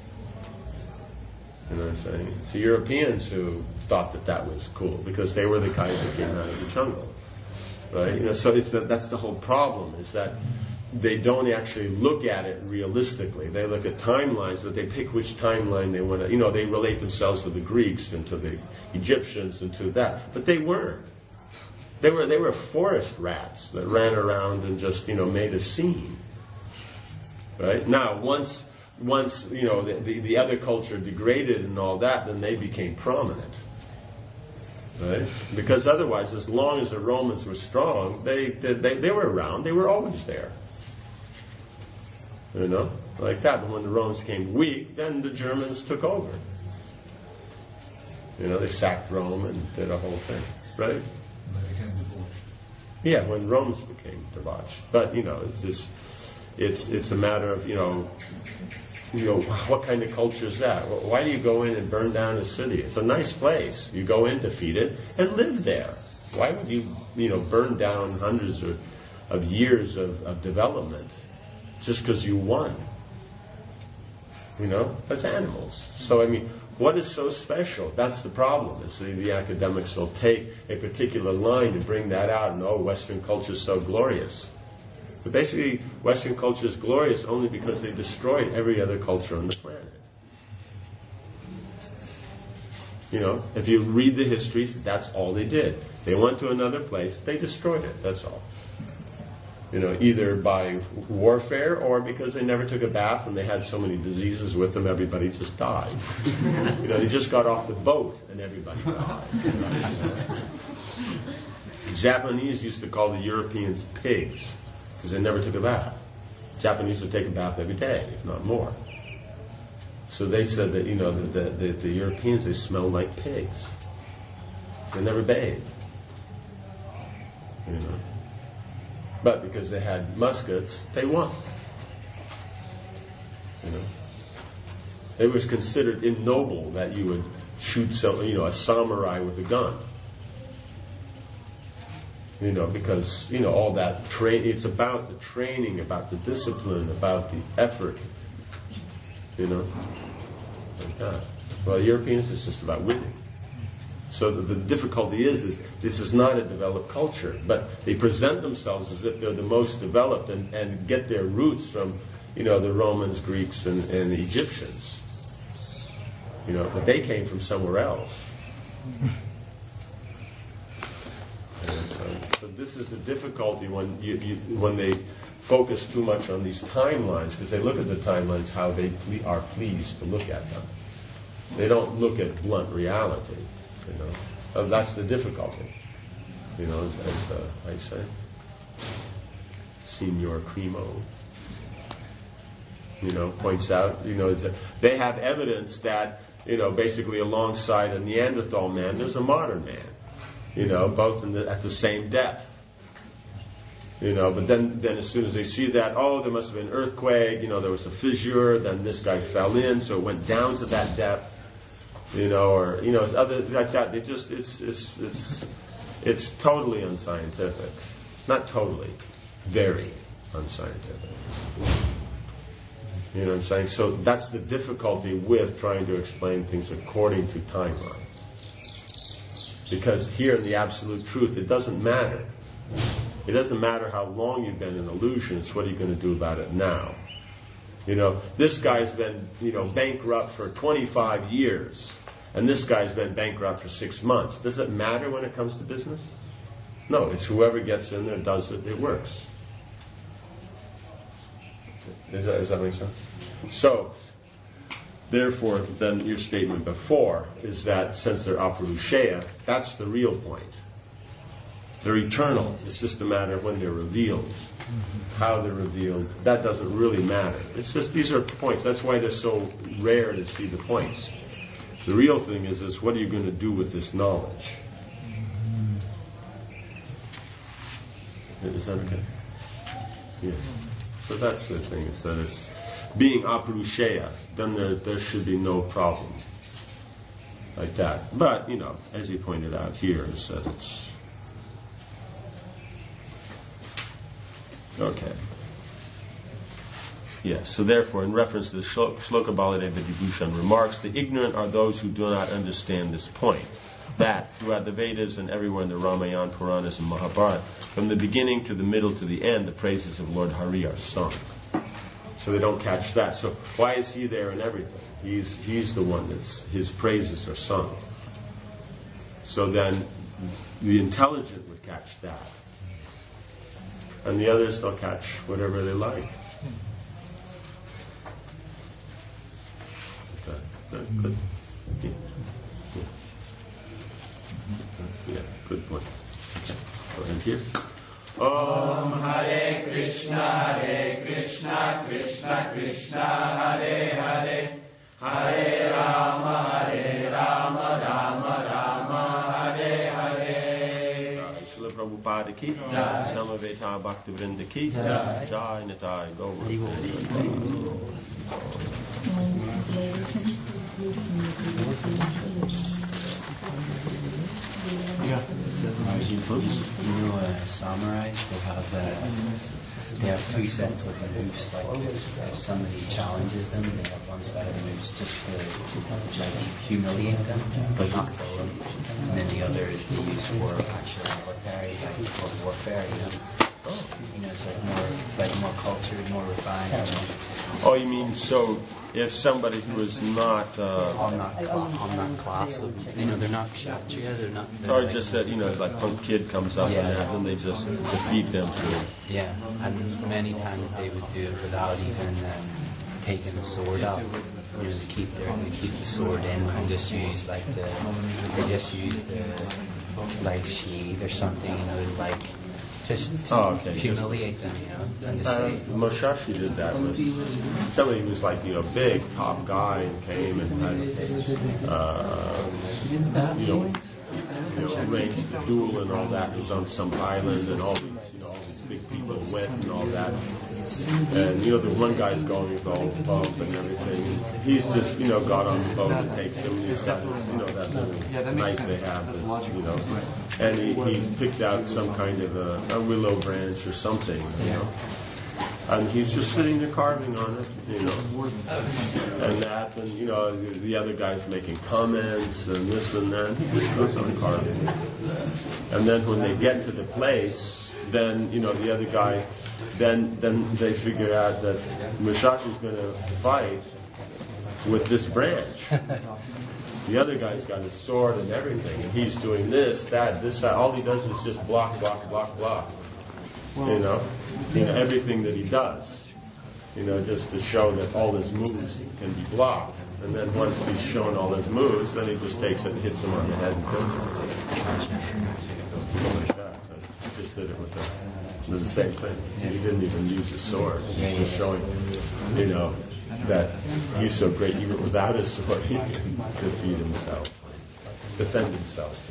You know what I'm saying? It's the Europeans who thought that was cool because they were the guys that came out of the jungle, right? So that's the whole problem, is that they don't actually look at it realistically. They look at timelines, but they pick which timeline they want to. They relate themselves to the Greeks and to the Egyptians and to that, but they weren't. They were forest rats that ran around and just made a scene. Right? Now, once the other culture degraded and all that, then they became prominent. right? Because otherwise, as long as the Romans were strong, they were around. They were always there. You know, like that. But when the Romans became weak, then the Germans took over. You know, they sacked Rome and did a whole thing, right? They became debauched. Yeah, when Romans became debauched. But you know, it's a matter of you know, what kind of culture is that? Why do you go in and burn down a city? It's a nice place. You go in, defeat it, and live there. Why would you burn down hundreds of years of development just because you won? You know, that's animals. So I mean, what is so special? That's the problem. Is the academics will take a particular line to bring that out, and Western culture is so glorious. But basically, Western culture is glorious only because they destroyed every other culture on the planet. You know, if you read the histories, that's all they did. They went to another place, they destroyed it, that's all. You know, either by warfare or because they never took a bath and they had so many diseases with them, everybody just died. You know, they just got off the boat and everybody died. The Japanese used to call the Europeans pigs because they never took a bath. Japanese would take a bath every day, if not more. So they said that, you know, the Europeans, they smelled like pigs. They never bathed. You know. But because they had muskets, they won. You know. It was considered ignoble that you would shoot a samurai with a gun. You know, because, you know, all that it's about the training, about the discipline, about the effort. You know, like that. Well, Europeans, it's just about winning. So the difficulty is this is not a developed culture, but they present themselves as if they're the most developed and get their roots from, you know, the Romans, Greeks, and the Egyptians. You know, but they came from somewhere else. And so this is the difficulty when they focus too much on these timelines, because they look at the timelines how they are pleased to look at them. They don't look at blunt reality. You know, that's the difficulty. You know, as I say, Signor Cremo, you know, points out, you know, they have evidence that, you know, basically alongside a Neanderthal man, there's a modern man. You know, both at the same depth. You know, but then as soon as they see that, there must have been an earthquake. You know, there was a fissure. Then this guy fell in, so it went down to that depth. You know, or you know, other like that. They just it's totally unscientific. Not totally, very unscientific. You know what I'm saying? So that's the difficulty with trying to explain things according to timeline. Because here in the absolute truth, it doesn't matter. It doesn't matter how long you've been in illusion. It's what are you going to do about it now? You know, this guy's been, you know, bankrupt for 25 years, and this guy's been bankrupt for 6 months. Does it matter when it comes to business? No, it's whoever gets in there, does it, it works. Does that make sense? So, therefore, then your statement before is that since they're aparushaya, that's the real point. They're eternal. It's just a matter of when they're revealed. How they're revealed, that doesn't really matter. It's just these are points. That's why they're so rare to see the points. The real thing is what are you going to do with this knowledge? Is that okay? Yeah. So that's the thing, is that it's being aparushaya, then there should be no problem like that. But, you know, as he pointed out here, is that it's okay. Yes, so therefore, in reference to the Shloka Baladeva Vibhushan remarks, the ignorant are those who do not understand this point. That, throughout the Vedas and everywhere in the Ramayana, Puranas, and Mahabharata, from the beginning to the middle to the end, the praises of Lord Hari are sung. So they don't catch that. So why is he there in everything? He's the one his praises are sung. So then the intelligent would catch that. And the others, they'll catch whatever they like. Okay. Is that good? Yeah. Yeah, good point. Go ahead here. Om Hare Krishna, Krishna Krishna, Hare Hare, Hare Rama, Rama Rama, Hare Hare. Srila Prabhupada ki, Samaveta Bhaktivinoda ki, Jai Nitai Gaur. Yeah. Samurais, they have three sets of moves. Like if somebody challenges them, they have one set of moves just to like humiliate them, but not kill them. And then the other is they use for actual military, like for warfare, so more cultured, more refined. Oh, you mean so? If somebody who is not on that class of, they're not kshatriya, or like, just that, like some kid comes up and then they just defeat them too. Yeah, and many times they would do it without even taking the sword out. They keep the sword in and just use the sheath or something, just to humiliate them, and just say. Moshashi did that with somebody who was big top guy and came and arranged the duel and all that. It was on some island and all these big people went and all that. And the one guy's going with all the boat and everything. He's just got on the boat and takes him. He's got this that little knife they have, and he picked out some kind of a willow branch or something, and he's just sitting there carving on it, and that, and the other guy's making comments and this and that. He just goes on carving, and then when they get to the place, then the other guy, then they figure out that Mushashi's going to fight with this branch. The other guy's got his sword and everything, and he's doing this, that, this, that. All he does is just block. Everything that he does, just to show that all his moves can be blocked. And then once he's shown all his moves, then he just takes it and hits him on the head and kills him. Like that. He just did it with the same thing. He didn't even use his sword. Just showing, that he's so great, even without his sword, he can defeat himself, defend himself.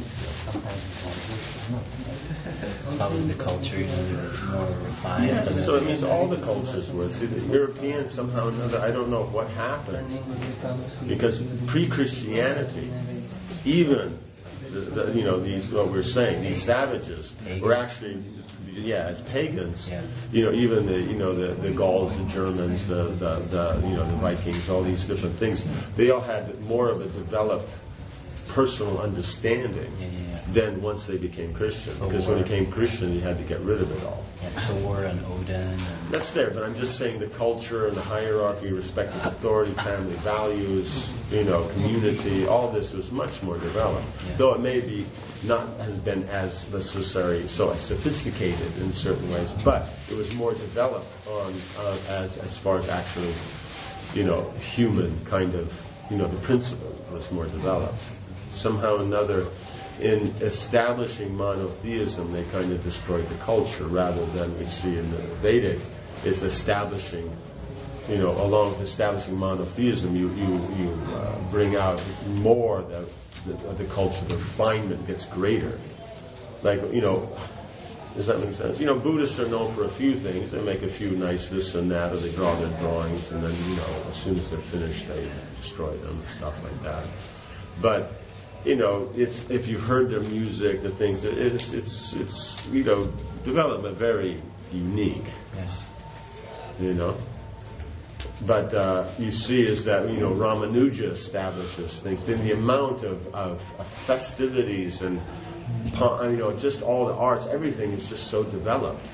Probably the culture, more refined. Yeah, so it means all the cultures were. See, the Europeans somehow or another, I don't know what happened, because pre-Christianity, even these what we're saying, these savages were actually. Yeah, as pagans, even the Gauls, the Germans, the Vikings, all these different things, they all had more of a developed personal understanding than once they became Christian. Because when you became Christian, you had to get rid of it all. Thor and Odin. That's there, but I'm just saying the culture and the hierarchy, respect of authority, family values, community, all this was much more developed. Though it may be not have been as necessary, so sophisticated in certain ways, but it was more developed as far as actually, human kind of, the principle was more developed. Somehow or another, in establishing monotheism, they kind of destroyed the culture rather than we see in the Vedic. It's establishing, along with establishing monotheism, you bring out more the culture, the refinement gets greater. Does that make sense? Buddhists are known for a few things. They make a few nice this and that, or they draw their drawings, and then, as soon as they're finished, they destroy them and stuff like that. But, it's, if you've heard their music, the things, it's development very unique. Yes. But you see is that, Ramanuja establishes things. Then the amount of festivities and, just all the arts, everything is just so developed.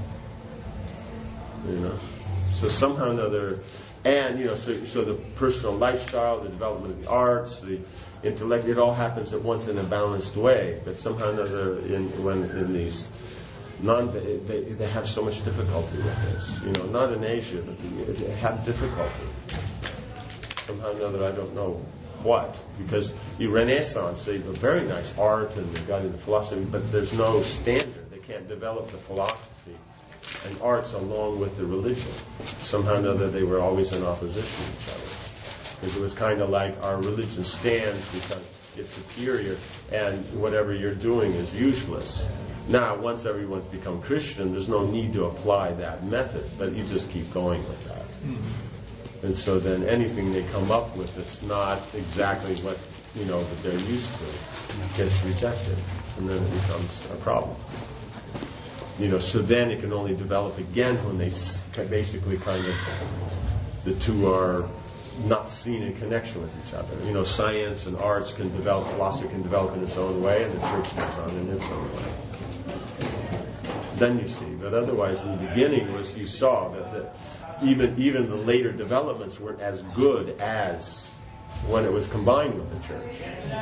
So somehow or another, and, so the personal lifestyle, the development of the arts, the intellect, it all happens at once in a balanced way. But somehow or another, in these they have so much difficulty with this. Not in Asia, but they have difficulty. Somehow or another, I don't know what? Because the Renaissance, they have very nice art and they've got into philosophy, but there's no standard. They can't develop the philosophy and arts along with the religion. Somehow or another, they were always in opposition to each other. Because it was kind of like our religion stands because it's superior and whatever you're doing is useless. Now, once everyone's become Christian, there's no need to apply that method, but you just keep going with that. And so then anything they come up with that's not exactly what, that they're used to gets rejected. And then it becomes a problem. So then it can only develop again when they basically the two are not seen in connection with each other. Science and arts can develop, philosophy can develop in its own way, and the church goes on in its own way. Then you see. But otherwise, in the beginning, you saw that even the later developments weren't as good as when it was combined with the church.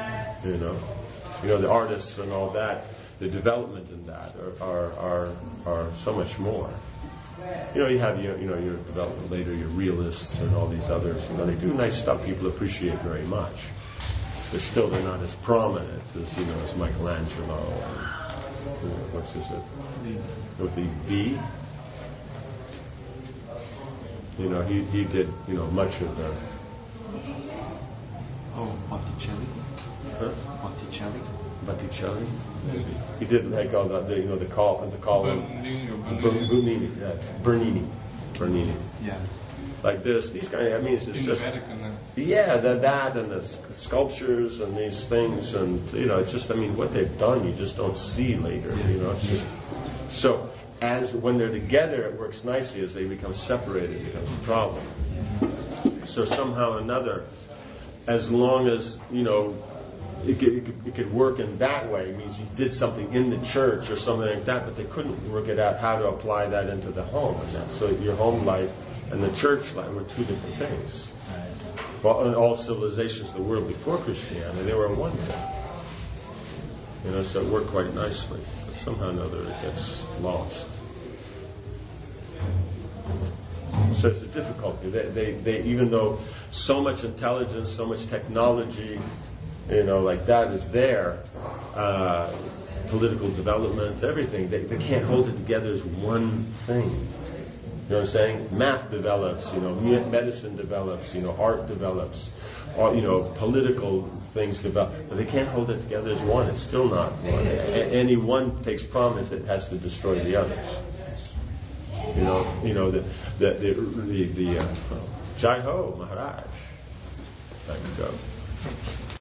The artists and all that, the development in that are so much more. You have your development later, your realists and all these others. They do nice stuff people appreciate very much, but still they're not as prominent as Michelangelo. What's his with the V? He did much of the. Botticelli. Huh? Botticelli. Botticelli. Maybe. He did like all the column. Bernini. Yeah. Like this, these kind of. It's just. That and the sculptures and these things and it's just. What they've done, you just don't see later. It's just so. As when they're together, it works nicely. As they become separated, it becomes a problem. So somehow or another, as long as it could work in that way. It means you did something in the church or something like that, but they couldn't work it out how to apply that into the home. And that. So your home life and the church life were two different things. Well, in all civilizations of the world before Christianity, they were one thing. So it worked quite nicely. But somehow or another it gets lost. So it's a difficulty. They even though so much intelligence, so much technology, like that is there, political development, everything, they can't hold it together as one thing. You know what I'm saying? Math develops, medicine develops, art develops, political things develop, but they can't hold it together as one. It's still not one. Any one takes prominence, it has to destroy the others. The Jai Ho Maharaj. There you go.